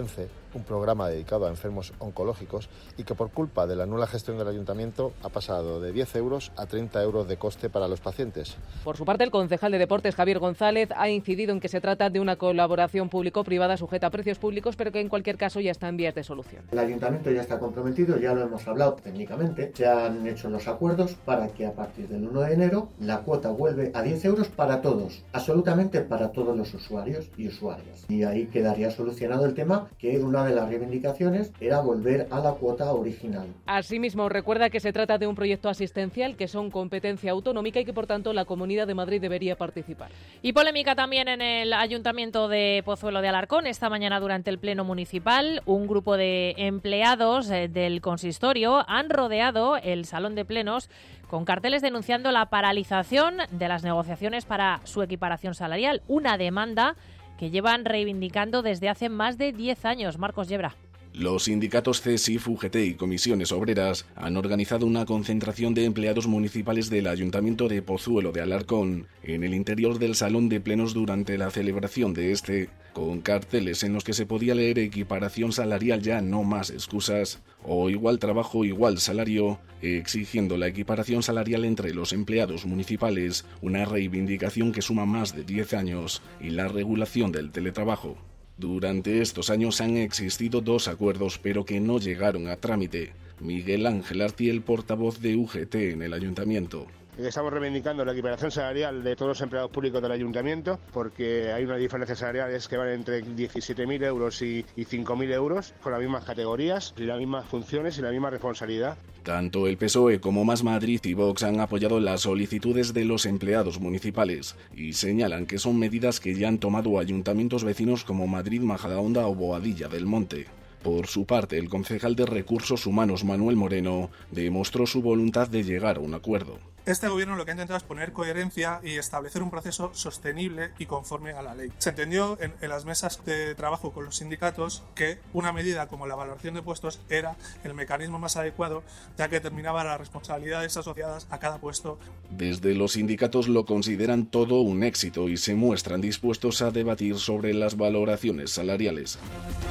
un programa dedicado a enfermos oncológicos y que por culpa de la nula gestión del ayuntamiento ha pasado de 10 euros a 30 euros de coste para los pacientes. Por su parte, el concejal de Deportes, Javier González, ha incidido en que se trata de una colaboración público-privada sujeta a precios públicos, pero que en cualquier caso ya está en vías de solución. El ayuntamiento ya está comprometido, ya lo hemos hablado técnicamente, se han hecho los acuerdos para que a partir del 1 de enero la cuota vuelve a 10 euros para todos, absolutamente para todos los usuarios y usuarias. Y ahí quedaría solucionado el tema, que una de las reivindicaciones era volver a la cuota original. Asimismo, recuerda que se trata de un proyecto asistencial que son competencia autonómica y que por tanto la Comunidad de Madrid debería participar. Y polémica también en el Ayuntamiento de Pozuelo de Alarcón. Esta mañana durante el Pleno Municipal, un grupo de empleados del consistorio han rodeado el Salón de Plenos con carteles denunciando la paralización de las negociaciones para su equiparación salarial, una demanda que llevan reivindicando desde hace más de 10 años. Marcos Yebra. Los sindicatos CESIF, UGT y Comisiones Obreras han organizado una concentración de empleados municipales del Ayuntamiento de Pozuelo de Alarcón en el interior del Salón de Plenos durante la celebración de este, con carteles en los que se podía leer equiparación salarial, ya no más excusas, o igual trabajo, igual salario, exigiendo la equiparación salarial entre los empleados municipales, una reivindicación que suma más de 10 años, y la regulación del teletrabajo. Durante estos años han existido 2 acuerdos, pero que no llegaron a trámite. Miguel Ángel Arti, el portavoz de UGT en el Ayuntamiento. Estamos reivindicando la equiparación salarial de todos los empleados públicos del Ayuntamiento, porque hay unas diferencias salariales que van entre 17.000 euros y 5.000 euros, con las mismas categorías, y las mismas funciones y la misma responsabilidad. Tanto el PSOE como Más Madrid y Vox han apoyado las solicitudes de los empleados municipales y señalan que son medidas que ya han tomado ayuntamientos vecinos como Madrid, Majadahonda o Boadilla del Monte. Por su parte, el concejal de Recursos Humanos, Manuel Moreno, demostró su voluntad de llegar a un acuerdo. Este gobierno lo que ha intentado es poner coherencia y establecer un proceso sostenible y conforme a la ley. Se entendió en las mesas de trabajo con los sindicatos que una medida como la valoración de puestos era el mecanismo más adecuado, ya que determinaba las responsabilidades asociadas a cada puesto. Desde los sindicatos lo consideran todo un éxito y se muestran dispuestos a debatir sobre las valoraciones salariales.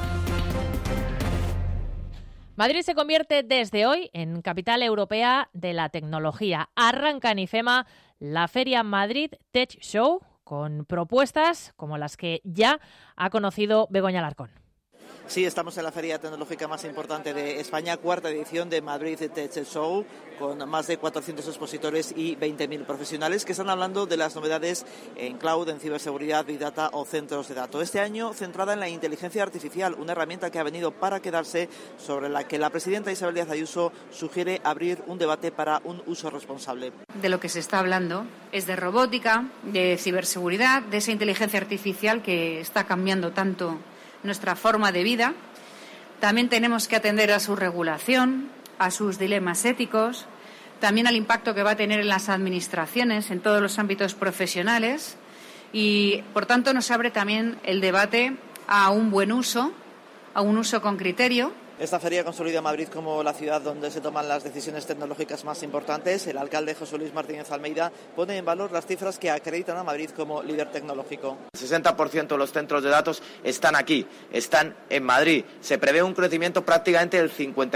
Madrid se convierte desde hoy en capital europea de la tecnología. Arranca en IFEMA la Feria Madrid Tech Show con propuestas como las que ya ha conocido Begoña Alarcón. Sí, estamos en la feria tecnológica más importante de España, 4ª edición de Madrid Tech Show, con más de 400 expositores y 20.000 profesionales que están hablando de las novedades en cloud, en ciberseguridad, big data o centros de datos. Este año centrada en la inteligencia artificial, una herramienta que ha venido para quedarse, sobre la que la presidenta Isabel Díaz Ayuso sugiere abrir un debate para un uso responsable. De lo que se está hablando es de robótica, de ciberseguridad, de esa inteligencia artificial que está cambiando tanto nuestra forma de vida. También tenemos que atender a su regulación, a sus dilemas éticos, también al impacto que va a tener en las administraciones, en todos los ámbitos profesionales y, por tanto, nos abre también el debate a un buen uso, a un uso con criterio. Esta feria consolida a Madrid como la ciudad donde se toman las decisiones tecnológicas más importantes. El alcalde José Luis Martínez Almeida pone en valor las cifras que acreditan a Madrid como líder tecnológico. El 60% de los centros de datos están aquí, están en Madrid. Se prevé un crecimiento prácticamente del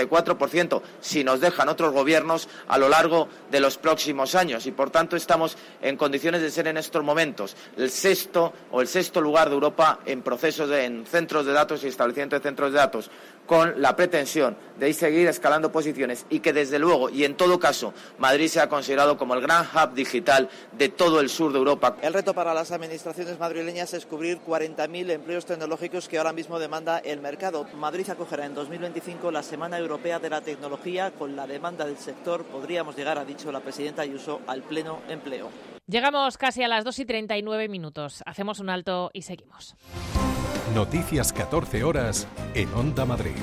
54% si nos dejan otros gobiernos a lo largo de los próximos años y por tanto estamos en condiciones de ser en estos momentos el sexto lugar de Europa en procesos en centros de datos y establecimiento de centros de datos, con la pretensión de seguir escalando posiciones y que desde luego y en todo caso Madrid sea considerado como el gran hub digital de todo el sur de Europa. El reto para las administraciones madrileñas es cubrir 40.000 empleos tecnológicos que ahora mismo demanda el mercado. Madrid acogerá en 2025 la Semana Europea de la Tecnología. Con la demanda del sector podríamos llegar, ha dicho la presidenta Ayuso, al pleno empleo. Llegamos casi a las 2:39. Hacemos un alto y seguimos. Noticias 14 horas en Onda Madrid.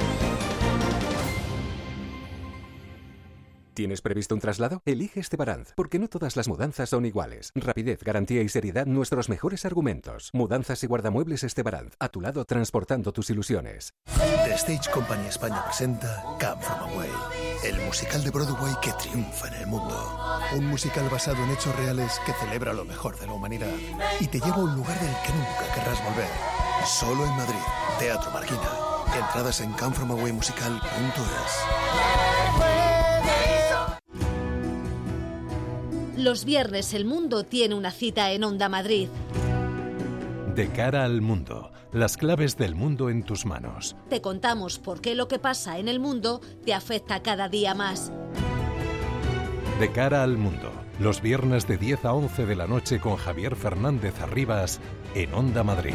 ¿Tienes previsto un traslado? Elige Estebaranz, porque no todas las mudanzas son iguales. Rapidez, garantía y seriedad, nuestros mejores argumentos. Mudanzas y guardamuebles Estebaranz, a tu lado transportando tus ilusiones. The Stage Company España presenta Come From Away, el musical de Broadway que triunfa en el mundo. Un musical basado en hechos reales que celebra lo mejor de la humanidad y te lleva a un lugar del que nunca querrás volver. Solo en Madrid, Teatro Marquina. Entradas en comefromawaymusical.es. Los viernes el mundo tiene una cita en Onda Madrid. De cara al mundo, las claves del mundo en tus manos. Te contamos por qué lo que pasa en el mundo te afecta cada día más. De cara al mundo, los viernes de 10 a 11 de la noche con Javier Fernández Arribas en Onda Madrid.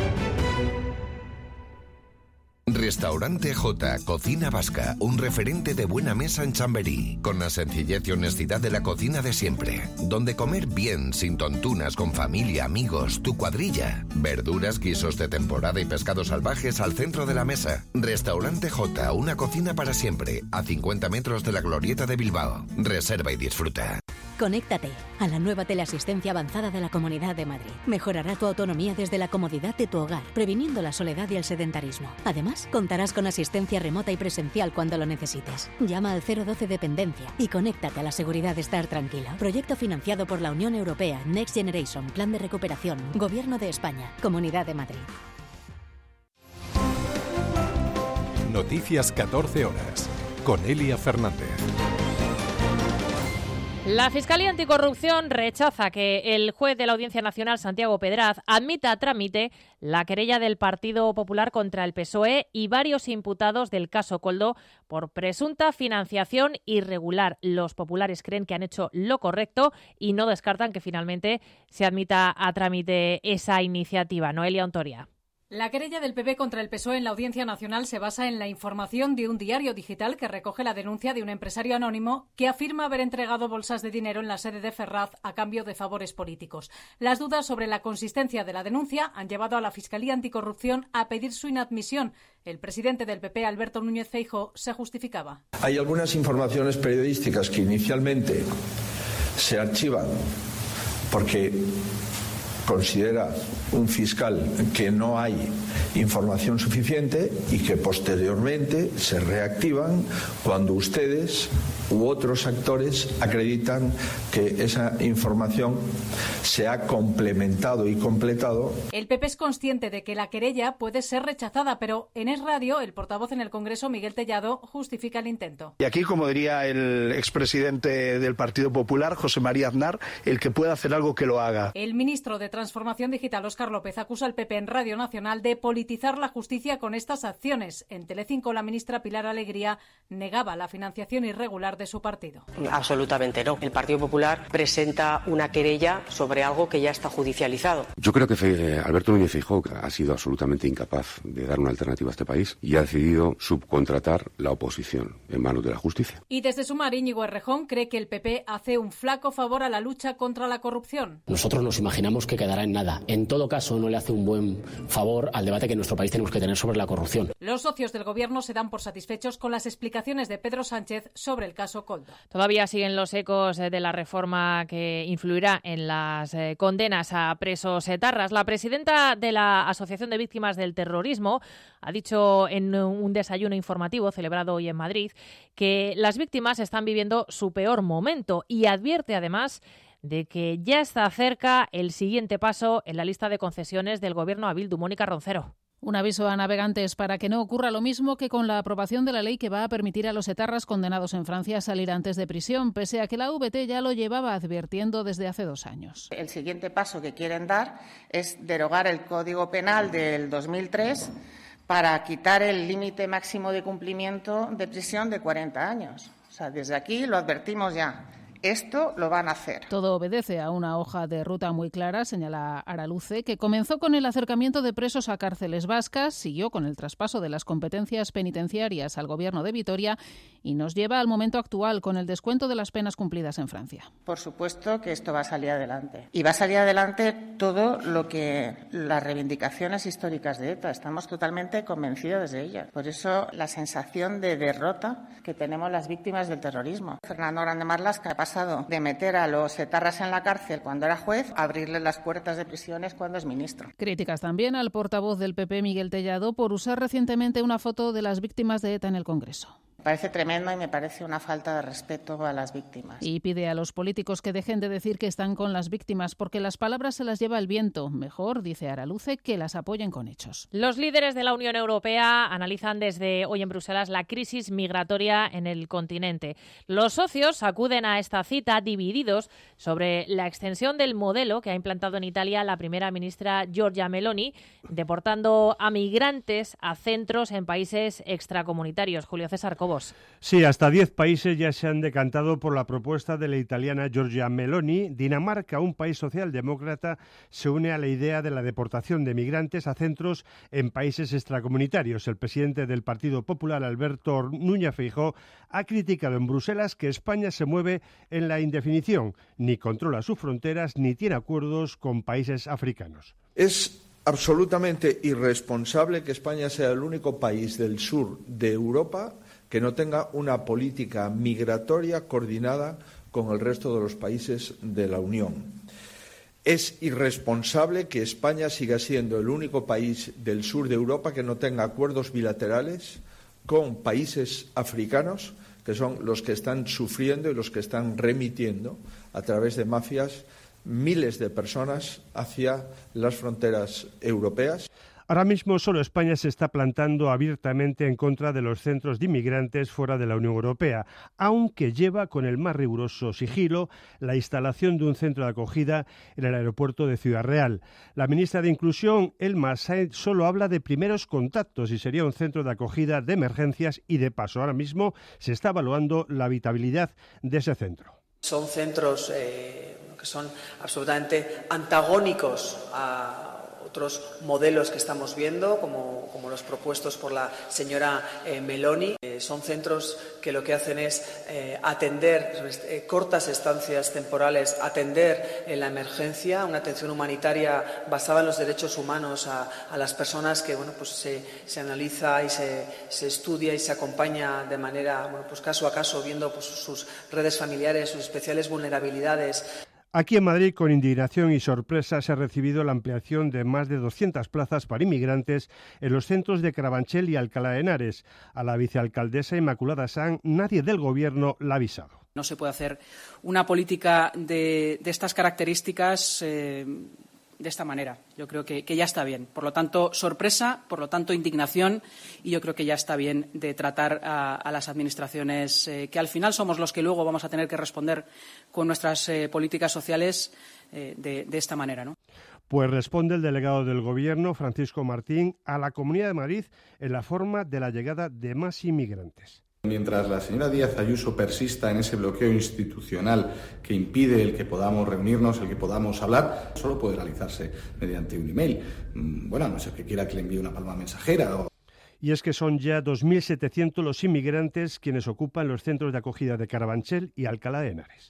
Restaurante J, Cocina Vasca, un referente de buena mesa en Chamberí, con la sencillez y honestidad de la cocina de siempre, donde comer bien, sin tontunas, con familia, amigos, tu cuadrilla, verduras, guisos de temporada y pescados salvajes al centro de la mesa. Restaurante J, una cocina para siempre, a 50 metros de la Glorieta de Bilbao. Reserva y disfruta. Conéctate a la nueva teleasistencia avanzada de la Comunidad de Madrid. Mejorará tu autonomía desde la comodidad de tu hogar, previniendo la soledad y el sedentarismo. Además, contarás con asistencia remota y presencial cuando lo necesites. Llama al 012 Dependencia y conéctate a la seguridad de estar tranquilo. Proyecto financiado por la Unión Europea, Next Generation, Plan de Recuperación, Gobierno de España, Comunidad de Madrid. Noticias 14 horas, con Elia Fernández. La Fiscalía Anticorrupción rechaza que el juez de la Audiencia Nacional, Santiago Pedraz, admita a trámite la querella del Partido Popular contra el PSOE y varios imputados del caso Koldo por presunta financiación irregular. Los populares creen que han hecho lo correcto y no descartan que finalmente se admita a trámite esa iniciativa. Noelia Ontoria. La querella del PP contra el PSOE en la Audiencia Nacional se basa en la información de un diario digital que recoge la denuncia de un empresario anónimo que afirma haber entregado bolsas de dinero en la sede de Ferraz a cambio de favores políticos. Las dudas sobre la consistencia de la denuncia han llevado a la Fiscalía Anticorrupción a pedir su inadmisión. El presidente del PP, Alberto Núñez Feijóo, se justificaba. Hay algunas informaciones periodísticas que inicialmente se archivan porque considera un fiscal que no hay información suficiente y que posteriormente se reactivan cuando ustedes u otros actores acreditan que esa información se ha complementado y completado. El PP es consciente de que la querella puede ser rechazada, pero en Es Radio, el portavoz en el Congreso, Miguel Tellado, justifica el intento. Y aquí, como diría el expresidente del Partido Popular, José María Aznar, el que pueda hacer algo que lo haga. El ministro de Transformación Digital, Óscar López, acusa al PP en Radio Nacional de politizar la justicia con estas acciones. En Telecinco, la ministra Pilar Alegría negaba la financiación irregular de su partido. Absolutamente no. El Partido Popular presenta una querella sobre algo que ya está judicializado. Yo creo que Alberto Núñez Feijóo ha sido absolutamente incapaz de dar una alternativa a este país y ha decidido subcontratar la oposición en manos de la justicia. Y desde Sumar, Íñigo Errejón cree que el PP hace un flaco favor a la lucha contra la corrupción. Nosotros nos imaginamos que quedará en nada. En todo caso, no le hace un buen favor al debate que en nuestro país tenemos que tener sobre la corrupción. Los socios del Gobierno se dan por satisfechos con las explicaciones de Pedro Sánchez sobre el caso Koldo. Todavía siguen los ecos de la reforma que influirá en las condenas a presos etarras. La presidenta de la Asociación de Víctimas del Terrorismo ha dicho en un desayuno informativo celebrado hoy en Madrid que las víctimas están viviendo su peor momento y advierte además de que ya está cerca el siguiente paso en la lista de concesiones del Gobierno a Bildu. Mónica Roncero. Un aviso a navegantes para que no ocurra lo mismo que con la aprobación de la ley que va a permitir a los etarras condenados en Francia salir antes de prisión, pese a que la VT ya lo llevaba advirtiendo desde hace 2 años. El siguiente paso que quieren dar es derogar el Código Penal del 2003 para quitar el límite máximo de cumplimiento de prisión de 40 años. O sea, desde aquí lo advertimos ya. Esto lo van a hacer. Todo obedece a una hoja de ruta muy clara, señala Araluce, que comenzó con el acercamiento de presos a cárceles vascas, siguió con el traspaso de las competencias penitenciarias al Gobierno de Vitoria y nos lleva al momento actual con el descuento de las penas cumplidas en Francia. Por supuesto que esto va a salir adelante. Y va a salir adelante todo lo que las reivindicaciones históricas de ETA. Estamos totalmente convencidos de ellas. Por eso la sensación de derrota que tenemos las víctimas del terrorismo. Fernando Grande Marlaska ha pasado de meter a los etarras en la cárcel cuando era juez a abrirles las puertas de prisiones cuando es ministro. Críticas también al portavoz del PP, Miguel Tellado, por usar recientemente una foto de las víctimas de ETA en el Congreso. Me parece tremendo y me parece una falta de respeto a las víctimas. Y pide a los políticos que dejen de decir que están con las víctimas porque las palabras se las lleva el viento. Mejor, dice Araluce, que las apoyen con hechos. Los líderes de la Unión Europea analizan desde hoy en Bruselas la crisis migratoria en el continente. Los socios acuden a esta cita divididos sobre la extensión del modelo que ha implantado en Italia la primera ministra Giorgia Meloni, deportando a migrantes a centros en países extracomunitarios. Julio César Cobos. Sí, hasta 10 países ya se han decantado por la propuesta de la italiana Giorgia Meloni. Dinamarca, un país socialdemócrata, se une a la idea de la deportación de migrantes a centros en países extracomunitarios. El presidente del Partido Popular, Alberto Núñez Feijóo, ha criticado en Bruselas que España se mueve en la indefinición, ni controla sus fronteras ni tiene acuerdos con países africanos. Es absolutamente irresponsable que España sea el único país del sur de Europa que no tenga una política migratoria coordinada con el resto de los países de la Unión. Es irresponsable que España siga siendo el único país del sur de Europa que no tenga acuerdos bilaterales con países africanos, que son los que están sufriendo y los que están remitiendo a través de mafias miles de personas hacia las fronteras europeas. Ahora mismo solo España se está plantando abiertamente en contra de los centros de inmigrantes fuera de la Unión Europea, aunque lleva con el más riguroso sigilo la instalación de un centro de acogida en el aeropuerto de Ciudad Real. La ministra de Inclusión, Elma Sainz, solo habla de primeros contactos y sería un centro de acogida de emergencias y de paso. Ahora mismo se está evaluando la habitabilidad de ese centro. Son centros que son absolutamente antagónicos a otros modelos que estamos viendo, como los propuestos por la señora Meloni. Son centros que lo que hacen es atender cortas estancias temporales, atender en la emergencia, una atención humanitaria basada en los derechos humanos a las personas que se analiza y se estudia y se acompaña de manera caso a caso, viendo sus redes familiares, sus especiales vulnerabilidades. Aquí en Madrid, con indignación y sorpresa, se ha recibido la ampliación de más de 200 plazas para inmigrantes en los centros de Carabanchel y Alcalá de Henares. A la vicealcaldesa Inmaculada Sanz, nadie del Gobierno la ha avisado. No se puede hacer una política de estas características de esta manera. Yo creo que ya está bien. Por lo tanto, sorpresa, por lo tanto, indignación, y yo creo que ya está bien de tratar a las administraciones, que al final somos los que luego vamos a tener que responder con nuestras políticas sociales de esta manera, ¿no? Pues responde el delegado del Gobierno, Francisco Martín, a la Comunidad de Madrid en la forma de la llegada de más inmigrantes. Mientras la señora Díaz Ayuso persista en ese bloqueo institucional que impide el que podamos reunirnos, el que podamos hablar, solo puede realizarse mediante un email. Bueno, a no ser que quiera que le envíe una palma mensajera. Y es que son ya 2.700 los inmigrantes quienes ocupan los centros de acogida de Carabanchel y Alcalá de Henares.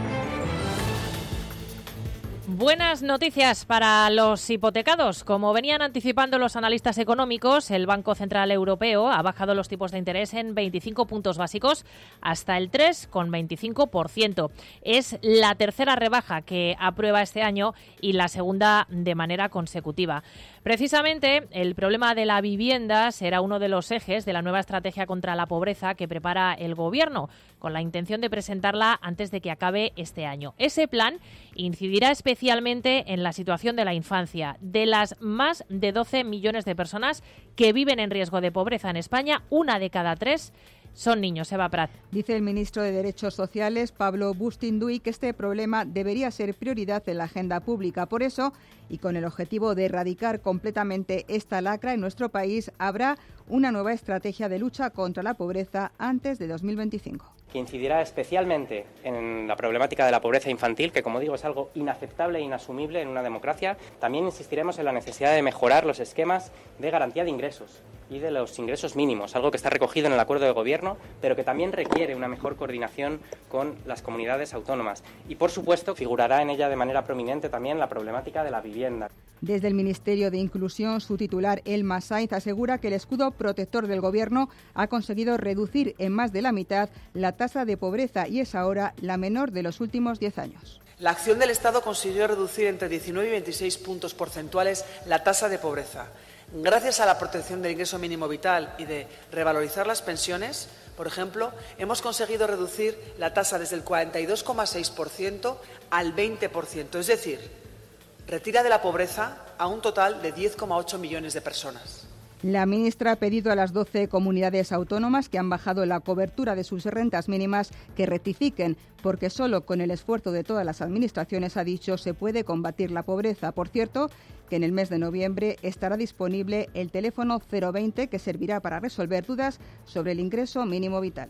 Buenas noticias para los hipotecados. Como venían anticipando los analistas económicos, el Banco Central Europeo ha bajado los tipos de interés en 25 puntos básicos hasta el 3,25%. Es la tercera rebaja que aprueba este año y la segunda de manera consecutiva. Precisamente, el problema de la vivienda será uno de los ejes de la nueva estrategia contra la pobreza que prepara el Gobierno, con la intención de presentarla antes de que acabe este año. Ese plan incidirá especialmente en la situación de la infancia. De las más de 12 millones de personas que viven en riesgo de pobreza en España, 1 de cada 3 son niños. Eva Prat. Dice el ministro de Derechos Sociales, Pablo Bustinduy, que este problema debería ser prioridad en la agenda pública. Por eso, y con el objetivo de erradicar completamente esta lacra en nuestro país, habrá una nueva estrategia de lucha contra la pobreza antes de 2025. Que incidirá especialmente en la problemática de la pobreza infantil, que, como digo, es algo inaceptable e inasumible en una democracia. También insistiremos en la necesidad de mejorar los esquemas de garantía de ingresos y de los ingresos mínimos, algo que está recogido en el acuerdo de gobierno, pero que también requiere una mejor coordinación con las comunidades autónomas. Y, por supuesto, figurará en ella de manera prominente también la problemática de la vivienda. Desde el Ministerio de Inclusión, su titular, Elma Sainz, asegura que el escudo protector del Gobierno ha conseguido reducir en más de la mitad la tasa de pobreza y es ahora la menor de los últimos 10 años. La acción del Estado consiguió reducir entre 19 y 26 puntos porcentuales la tasa de pobreza. Gracias a la protección del ingreso mínimo vital y de revalorizar las pensiones, Por ejemplo, hemos conseguido reducir la tasa desde el 42,6% al 20%, es decir, retira de la pobreza a un total de 10,8 millones de personas. La ministra ha pedido a las 12 comunidades autónomas que han bajado la cobertura de sus rentas mínimas que rectifiquen, porque solo con el esfuerzo de todas las administraciones, ha dicho, se puede combatir la pobreza. Por cierto, que en el mes de noviembre estará disponible el teléfono 020 que servirá para resolver dudas sobre el ingreso mínimo vital.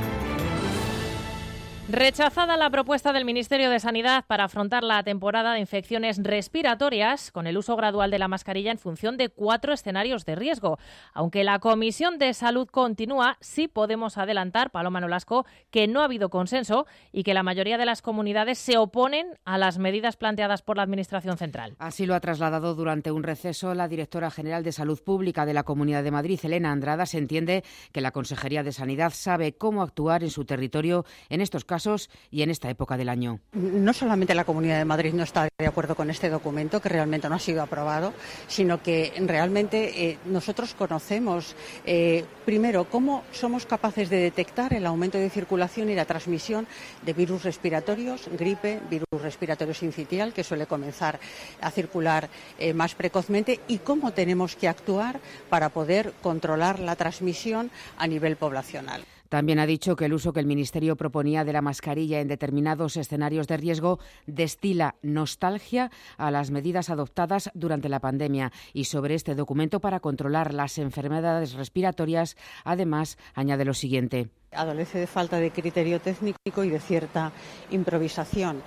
Rechazada la propuesta del Ministerio de Sanidad para afrontar la temporada de infecciones respiratorias con el uso gradual de la mascarilla en función de 4 escenarios de riesgo. Aunque la Comisión de Salud continúa, sí podemos adelantar, Paloma Nolasco, que no ha habido consenso y que la mayoría de las comunidades se oponen a las medidas planteadas por la Administración central. Así lo ha trasladado durante un receso la directora general de Salud Pública de la Comunidad de Madrid, Elena Andrada. Se entiende que la Consejería de Sanidad sabe cómo actuar en su territorio en estos casos y en esta época del año. No solamente la Comunidad de Madrid no está de acuerdo con este documento, que realmente no ha sido aprobado, sino que realmente nosotros conocemos, primero, cómo somos capaces de detectar el aumento de circulación y la transmisión de virus respiratorios, gripe, virus respiratorio sincitial, que suele comenzar a circular más precozmente, y cómo tenemos que actuar para poder controlar la transmisión a nivel poblacional. También ha dicho que el uso que el Ministerio proponía de la mascarilla en determinados escenarios de riesgo destila nostalgia a las medidas adoptadas durante la pandemia. Y sobre este documento para controlar las enfermedades respiratorias, además, añade lo siguiente. Adolece de falta de criterio técnico y de cierta improvisación,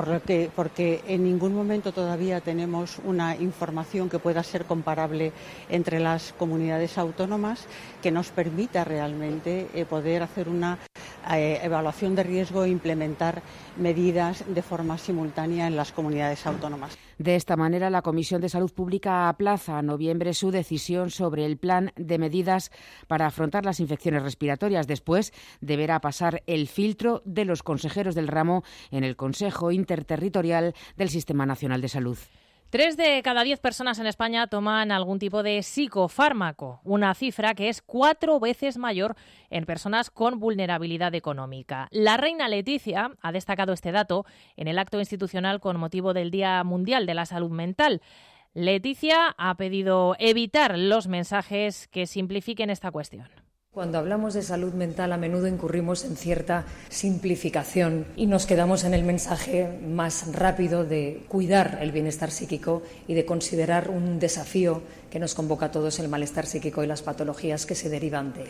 porque en ningún momento todavía tenemos una información que pueda ser comparable entre las comunidades autónomas que nos permita realmente poder hacer una evaluación de riesgo e implementar medidas de forma simultánea en las comunidades autónomas. De esta manera, la Comisión de Salud Pública aplaza a noviembre su decisión sobre el plan de medidas para afrontar las infecciones respiratorias. Después deberá pasar el filtro de los consejeros del ramo en el Consejo Interterritorial del Sistema Nacional de Salud. 3 de cada 10 personas en España toman algún tipo de psicofármaco, una cifra que es 4 veces mayor en personas con vulnerabilidad económica. La reina Leticia ha destacado este dato en el acto institucional con motivo del Día Mundial de la Salud Mental. Leticia ha pedido evitar los mensajes que simplifiquen esta cuestión. Cuando hablamos de salud mental a menudo incurrimos en cierta simplificación y nos quedamos en el mensaje más rápido de cuidar el bienestar psíquico y de considerar un desafío que nos convoca a todos el malestar psíquico y las patologías que se derivan de él.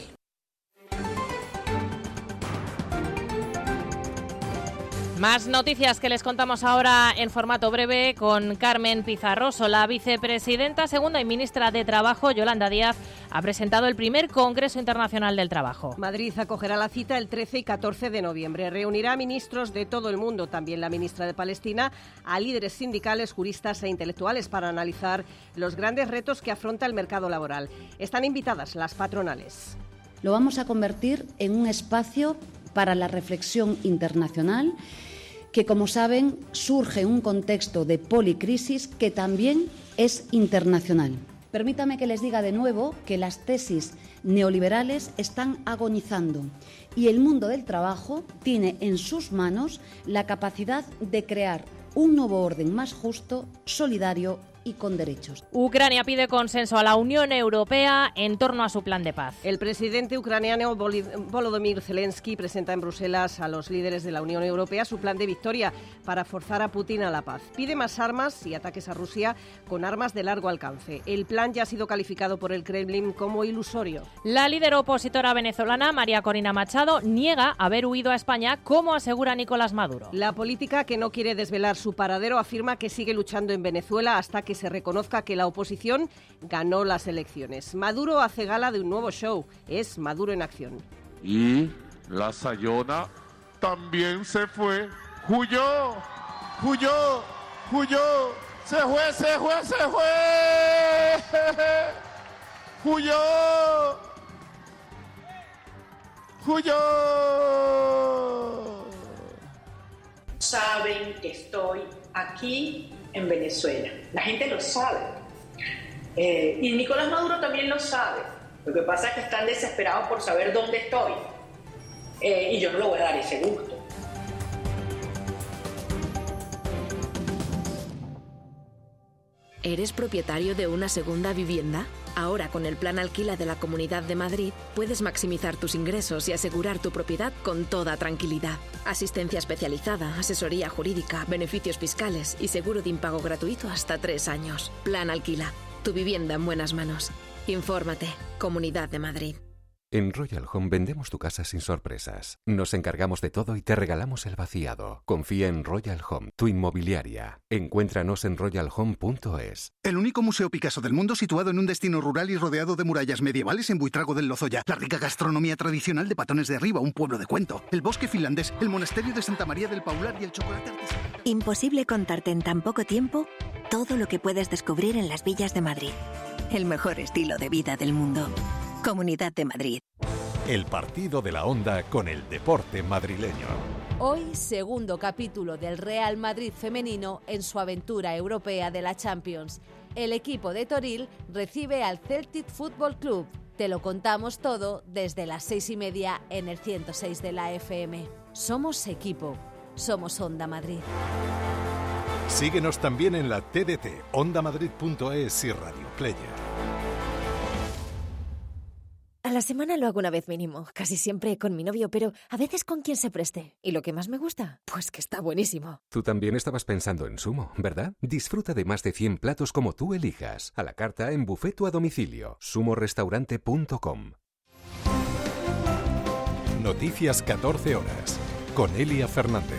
Más noticias que les contamos ahora en formato breve con Carmen Pizarroso. La vicepresidenta segunda y ministra de Trabajo, Yolanda Díaz, ha presentado el primer Congreso Internacional del Trabajo. Madrid acogerá la cita el 13 y 14 de noviembre. Reunirá a ministros de todo el mundo, también la ministra de Palestina, a líderes sindicales, juristas e intelectuales para analizar los grandes retos que afronta el mercado laboral. Están invitadas las patronales. Lo vamos a convertir en un espacio para la reflexión internacional que, como saben, surge en un contexto de policrisis que también es internacional. Permítame que les diga de nuevo que las tesis neoliberales están agonizando y el mundo del trabajo tiene en sus manos la capacidad de crear un nuevo orden más justo, solidario y con derechos. Ucrania pide consenso a la Unión Europea en torno a su plan de paz. El presidente ucraniano Volodymyr Zelensky presenta en Bruselas a los líderes de la Unión Europea su plan de victoria para forzar a Putin a la paz. Pide más armas y ataques a Rusia con armas de largo alcance. El plan ya ha sido calificado por el Kremlin como ilusorio. La líder opositora venezolana, María Corina Machado, niega haber huido a España, como asegura Nicolás Maduro. La política, que no quiere desvelar su paradero, afirma que sigue luchando en Venezuela hasta que se reconozca que la oposición ganó las elecciones. Maduro hace gala de un nuevo show, es Maduro en acción. Y la Sayona también se fue, huyó, se fue, huyó. Saben que estoy aquí en Venezuela. La gente lo sabe. Y Nicolás Maduro también lo sabe. Lo que pasa es que están desesperados por saber dónde estoy. y yo no le voy a dar ese gusto. ¿Eres propietario de una segunda vivienda? Ahora, con el Plan Alquila de la Comunidad de Madrid, puedes maximizar tus ingresos y asegurar tu propiedad con toda tranquilidad. Asistencia especializada, asesoría jurídica, beneficios fiscales y seguro de impago gratuito hasta 3 años. Plan Alquila. Tu vivienda en buenas manos. Infórmate. Comunidad de Madrid. En Royal Home vendemos tu casa sin sorpresas. Nos encargamos de todo y te regalamos el vaciado. Confía en Royal Home, tu inmobiliaria. Encuéntranos en royalhome.es. El único museo Picasso del mundo situado en un destino rural y rodeado de murallas medievales en Buitrago del Lozoya. La rica gastronomía tradicional de Patones de Arriba, un pueblo de cuento. El bosque finlandés, el monasterio de Santa María del Paular y el chocolate artesanal. Imposible contarte en tan poco tiempo todo lo que puedes descubrir en las villas de Madrid. El mejor estilo de vida del mundo. Comunidad de Madrid. El partido de la Onda con el deporte madrileño. Hoy, segundo capítulo del Real Madrid femenino en su aventura europea de la Champions. El equipo de Toril recibe al Celtic Football Club. Te lo contamos todo desde las 6:30 en el 106 de la FM. Somos equipo. Somos Onda Madrid. Síguenos también en la TDT, ondamadrid.es y Radio Player. A la semana lo hago una vez mínimo, casi siempre con mi novio, pero a veces con quien se preste. ¿Y lo que más me gusta? Pues que está buenísimo. Tú también estabas pensando en Sumo, ¿verdad? Disfruta de más de 100 platos como tú elijas. A la carta, en buffet o a domicilio. sumorestaurante.com. Noticias 14 horas. Con Elia Fernández.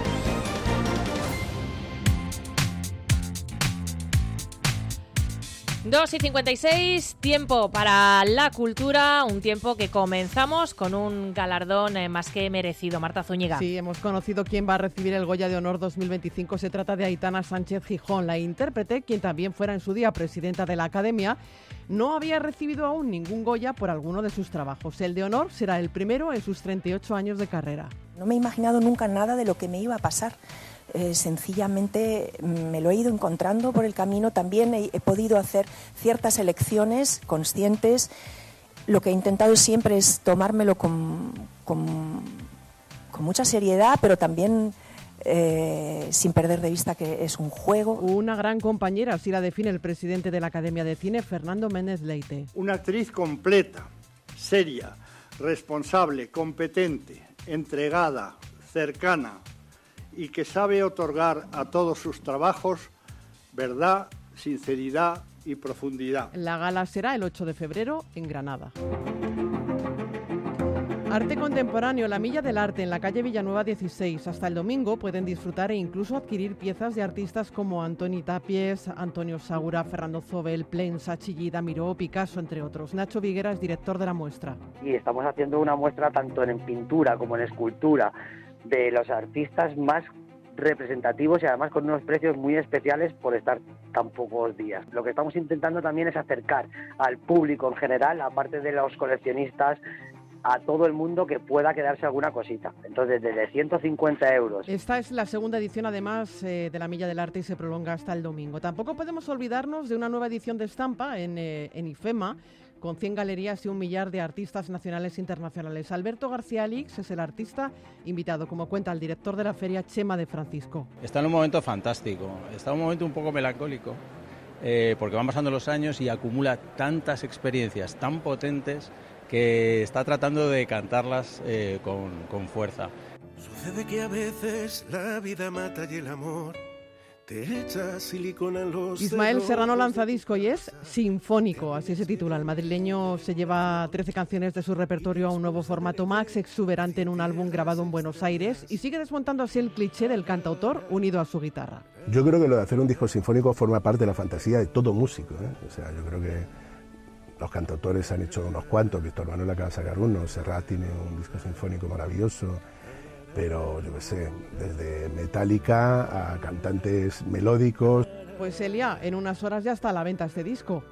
Dos y 56, tiempo para la cultura, un tiempo que comenzamos con un galardón más que merecido. Marta Zúñiga. Sí, hemos conocido quién va a recibir el Goya de Honor 2025. Se trata de Aitana Sánchez Gijón, la intérprete, quien también fuera en su día presidenta de la Academia. No había recibido aún ningún Goya por alguno de sus trabajos. El de honor será el primero en sus 38 años de carrera. No me he imaginado nunca nada de lo que me iba a pasar. Sencillamente me lo he ido encontrando por el camino. También he podido hacer ciertas elecciones conscientes. Lo que he intentado siempre es tomármelo con mucha seriedad, pero también sin perder de vista que es un juego. Una gran compañera, así la define el presidente de la Academia de Cine, Fernando Méndez Leite. Una actriz completa, seria, responsable, competente, entregada, cercana, y que sabe otorgar a todos sus trabajos verdad, sinceridad y profundidad. La gala será el 8 de febrero en Granada. Arte contemporáneo, la Milla del Arte en la calle Villanueva 16. Hasta el domingo pueden disfrutar e incluso adquirir piezas de artistas como Antoni Tapies, Antonio Saura, Fernando Zobel, Plensa, Chillida, Miró, Picasso, entre otros. Nacho Viguera es director de la muestra. Y estamos haciendo una muestra tanto en pintura como en escultura de los artistas más representativos y además con unos precios muy especiales por estar tan pocos días. Lo que estamos intentando también es acercar al público en general, aparte de los coleccionistas, a todo el mundo que pueda quedarse alguna cosita. Entonces, desde 150 euros. Esta es la segunda edición, además, de la Milla del Arte y se prolonga hasta el domingo. Tampoco podemos olvidarnos de una nueva edición de Estampa en IFEMA, con 100 galerías y 1 millar de artistas nacionales e internacionales. Alberto García Alix es el artista invitado, como cuenta el director de la feria, Chema de Francisco. Está en un momento fantástico, está en un momento un poco melancólico, porque van pasando los años y acumula tantas experiencias tan potentes que está tratando de cantarlas con fuerza. Sucede que a veces la vida mata y el amor te echa silicona en los Ismael dedos. Serrano lanza disco y es sinfónico, así se titula. El madrileño se lleva 13 canciones de su repertorio a un nuevo formato más exuberante en un álbum grabado en Buenos Aires y sigue desmontando así el cliché del cantautor unido a su guitarra. Yo creo que lo de hacer un disco sinfónico forma parte de la fantasía de todo músico, ¿eh? O sea, yo creo que los cantautores han hecho unos cuantos, Víctor Manuel acaba de sacar uno, Serrat tiene un disco sinfónico maravilloso, pero yo qué sé, desde Metallica a cantantes melódicos. Pues Elia, en unas horas ya está a la venta este disco.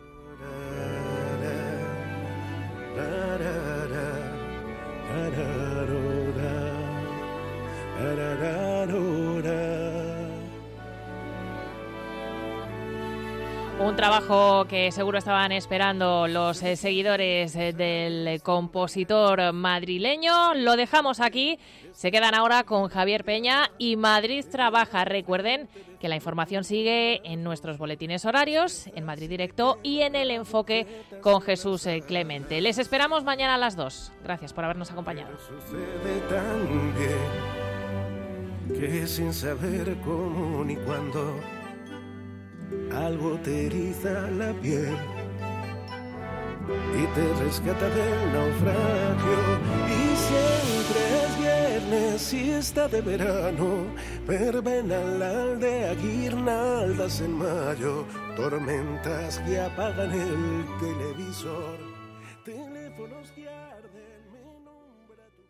Un trabajo que seguro estaban esperando los seguidores del compositor madrileño. Lo dejamos aquí. Se quedan ahora con Javier Peña y Madrid Trabaja. Recuerden que la información sigue en nuestros boletines horarios, en Madrid Directo y en El Enfoque con Jesús Clemente. Les esperamos mañana a las 2. Gracias por habernos acompañado. Sucede tan bien que sin saber cómo ni cuándo algo te eriza la piel y te rescata del naufragio. Y siempre es viernes y está de verano, verbena en la aldea, guirnaldas en mayo, tormentas que apagan el televisor.